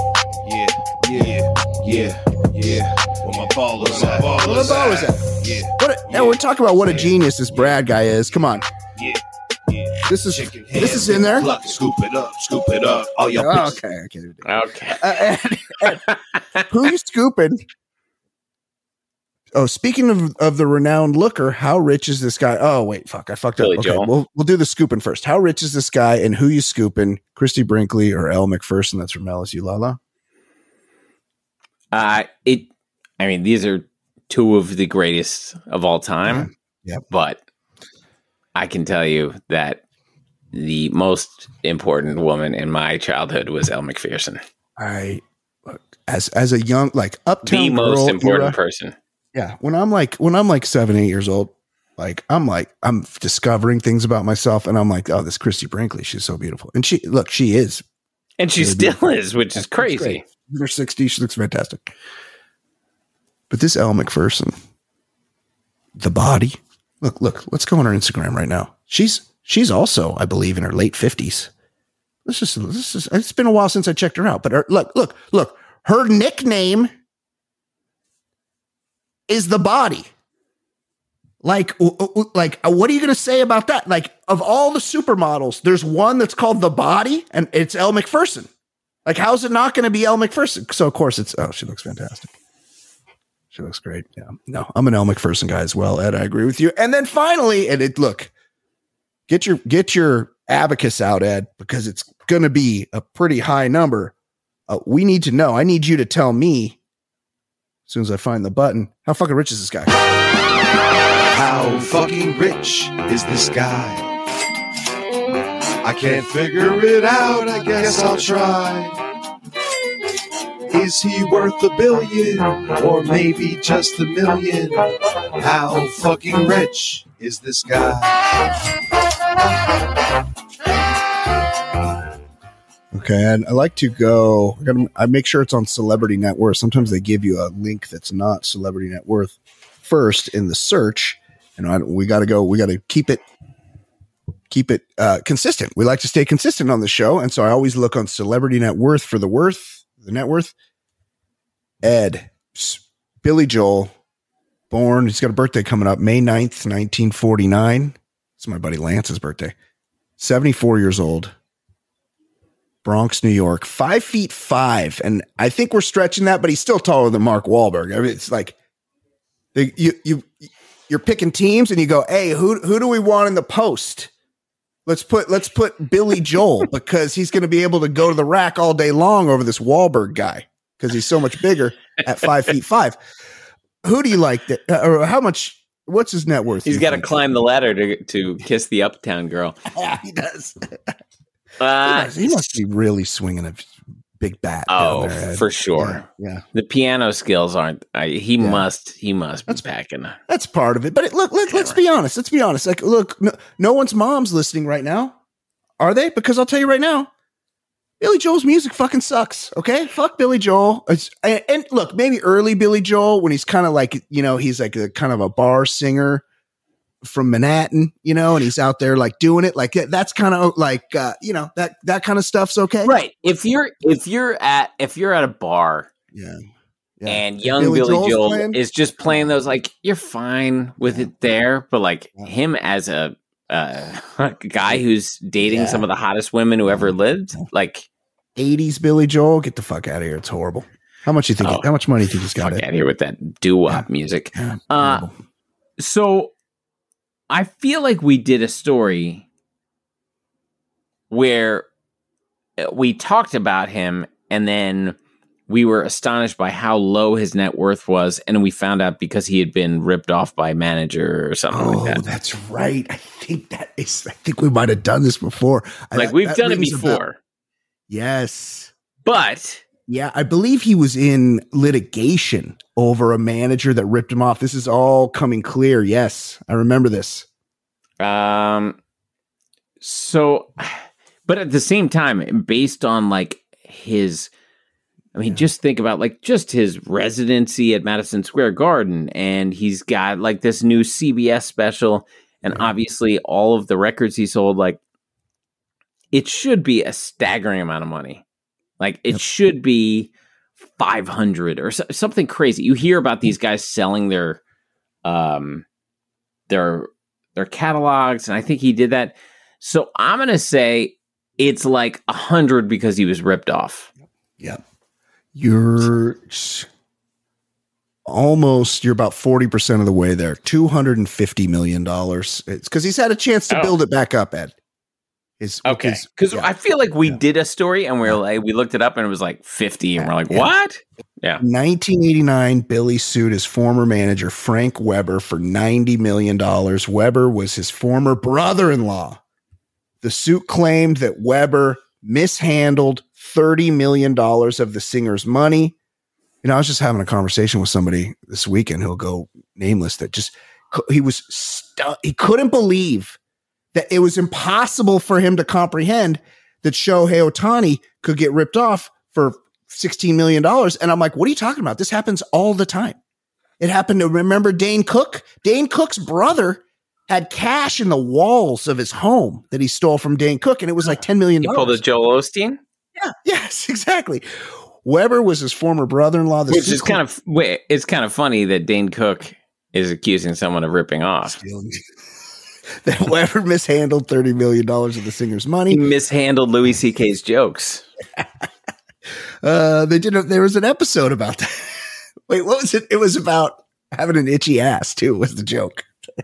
Yeah. Where my ballers at? Yeah. We're talking about what a genius this Brad guy is. Come on. Yeah. This is in there. Scoop it up. All your okay. Ed, who you scooping? Oh, speaking of the renowned looker, how rich is this guy? Oh, wait, fuck, I fucked up. Billy Okay, Joel. we'll do the scooping first. How rich is this guy, and who you scooping? Christy Brinkley or Elle Macpherson? That's from LSU Lala. These are two of the greatest of all time. Yeah. But I can tell you that the most important woman in my childhood was Elle Macpherson. As a young uptown the most girl important era, person. Yeah, when I'm 7-8 years old, I'm discovering things about myself, and I'm like, oh, this Christy Brinkley, she's so beautiful, and she is, and she still is, which is crazy. In her 60s, she looks fantastic. But this Elle Macpherson, the body, look, let's go on her Instagram right now. She's also, I believe, in her late 50s. This is. It's been a while since I checked her out, but look, her nickname is the body. Like, what are you going to say about that? Like, of all the supermodels, there's one that's called the body, and it's Elle Macpherson. Like, how's it not going to be Elle Macpherson? So, of course, she looks fantastic. She looks great. Yeah. No, I'm an Elle Macpherson guy as well, Ed. I agree with you. And then finally, get your abacus out, Ed, because it's going to be a pretty high number. We need to know. I need you to tell me, as soon as I find the button, how fucking rich is this guy? How fucking rich is this guy? I can't figure it out. I guess I'll try. Is he worth $1 billion or maybe just $1 million? How fucking rich is this guy? Okay, and I like to go. I make sure it's on Celebrity Net Worth. Sometimes they give you a link that's not Celebrity Net Worth first in the search, and we got to go. We got to keep it consistent. We like to stay consistent on the show, and so I always look on Celebrity Net Worth for the net worth. Ed, Billy Joel, born. He's got a birthday coming up, May 9th, 1949. It's my buddy Lance's birthday. 74 years old. Bronx, New York, 5'5", and I think we're stretching that, but he's still taller than Mark Wahlberg. I mean, it's like you're picking teams, and you go, "Hey, who do we want in the post? Let's put Billy Joel because he's going to be able to go to the rack all day long over this Wahlberg guy because he's so much bigger at 5'5". Who do you like? Or how much? What's his net worth? He's got to climb the ladder to kiss the uptown girl. Yeah, he does. He must be really swinging a big bat. Oh, for sure. Yeah. The piano skills aren't. He must be packing. That's part of it. But let's be honest. Let's be honest. Like, look, no one's mom's listening right now, are they? Because I'll tell you right now, Billy Joel's music fucking sucks. Okay, fuck Billy Joel. And look, maybe early Billy Joel when he's kind of like, he's like a kind of a bar singer from Manhattan, and he's out there like doing it like that's kind of like that kind of stuff's okay, right? If you're at a bar, and young Billy Joel is just playing those, like, you're fine with it there, but like him as a guy who's dating some of the hottest women who ever lived, like 80s Billy Joel, get the fuck out of here. It's horrible. How much you think? How much money do you think he's got? Out of here with that doo-wop music. So I feel like we did a story where we talked about him, and then we were astonished by how low his net worth was, and we found out because he had been ripped off by a manager or something like that. Oh, that's right. I think we might have done this before. We've done it before. Yes. But yeah, I believe he was in litigation over a manager that ripped him off. This is all coming clear. Yes, I remember this. So, but at the same time, based on like his, I mean, just think about like just his residency at Madison Square Garden, and he's got like this new CBS special, and obviously all of the records he sold, like it should be a staggering amount of money. Like it should be 500 or something crazy. You hear about these guys selling their catalogs, and I think he did that. So I'm gonna say it's like 100 because he was ripped off. Yep. You're about 40% of the way there. $250 million. It's because he's had a chance to build it back up, Ed. Okay. Because I feel like we did a story and we looked it up and it was like 50 and we're like, what? Yeah. 1989, Billy sued his former manager, Frank Weber, for $90 million. Weber was his former brother-in-law. The suit claimed that Weber mishandled $30 million of the singer's money. You know, I was just having a conversation with somebody this weekend who'll go nameless that just, he couldn't believe that it was impossible for him to comprehend that Shohei Ohtani could get ripped off for $16 million. And I'm like, what are you talking about? This happens all the time. It happened to, remember Dane Cook? Dane Cook's brother had cash in the walls of his home that he stole from Dane Cook, and it was like $10 million. You pulled a Joel Osteen? Yeah, yes, exactly. Weber was his former brother-in-law. Which is it's kind of funny that Dane Cook is accusing someone of ripping off. That Weber mishandled $30 million of the singer's money. He mishandled Louis C.K.'s jokes. There was an episode about that. Wait, what was it? It was about having an itchy ass too, was the joke.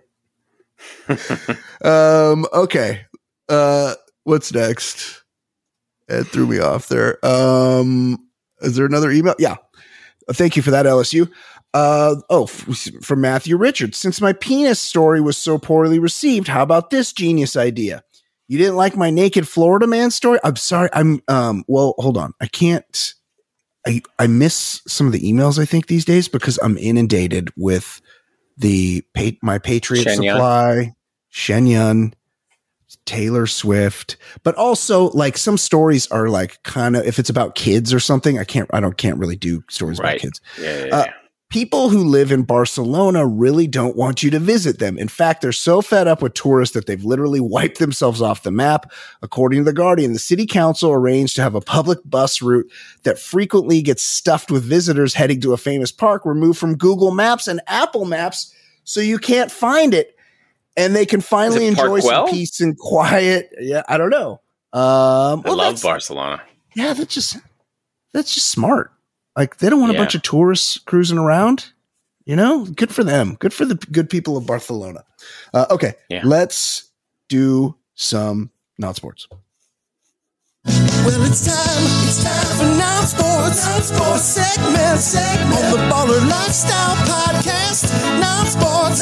Okay. What's next? It threw me off there. Is there another email? Yeah. Thank you for that, LSU. From Matthew Richards. Since my penis story was so poorly received, how about this genius idea? You didn't like my naked Florida man story? I'm sorry. Well, hold on. I can't, I miss some of the emails, I think, these days because I'm inundated with my Patriot Supply, Shenyun, Taylor Swift, but also like some stories are like kind of, if it's about kids or something, I can't really do stories about kids. Yeah. People who live in Barcelona really don't want you to visit them. In fact, they're so fed up with tourists that they've literally wiped themselves off the map. According to The Guardian, the city council arranged to have a public bus route that frequently gets stuffed with visitors heading to a famous park removed from Google Maps and Apple Maps so you can't find it. And they can finally enjoy some peace and quiet. Yeah, I don't know. I love Barcelona. Yeah, that's just smart. Like, they don't want a bunch of tourists cruising around, you know? Good for them. Good for the good people of Barcelona. Okay, let's do some non-sports. Well, it's time for non-sports segment on the Baller Lifestyle Podcast. Non-sports.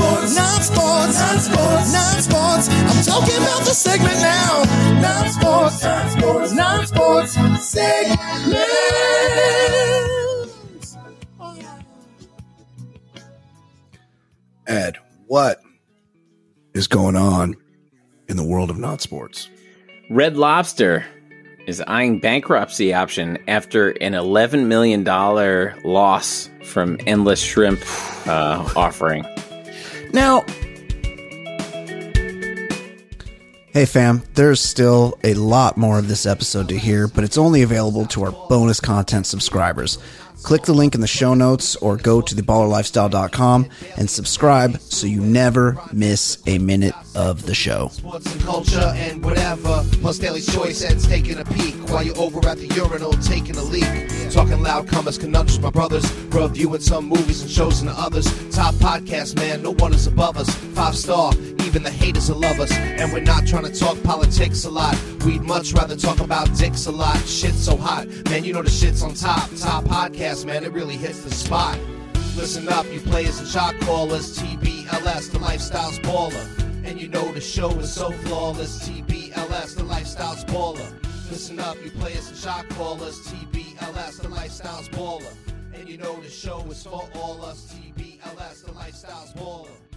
I'm talking about the segment now. Non-sports segment. Ed, what is going on in the world of non-sports? Red Lobster is eyeing bankruptcy option after an $11 million loss from Endless Shrimp offering. Now, hey fam, there's still a lot more of this episode to hear, but it's only available to our bonus content subscribers. Click the link in the show notes or go to theballerlifestyle.com and subscribe so you never miss a minute of the show. Sports and culture and whatever. Plus Daily Choice Ed's taking a peek while you're over at the urinal taking a leak. Talking loud, comers, conundrums, my brothers. Reviewing some movies and shows and others. Top podcast, man, no one is above us. 5-star, even the haters will love us. And we're not trying to talk politics a lot. We'd much rather talk about dicks a lot. Shit's so hot, man, you know the shit's on top. Top podcast, man, it really hits the spot. Listen up, you players and shot callers. TBLS, the lifestyle's baller. And you know the show is so flawless. TBLS, the lifestyle's baller. Listen up, you players and shot callers. TBLS, the lifestyle's baller. And you know the show is for all us. TBLS, the lifestyle's baller.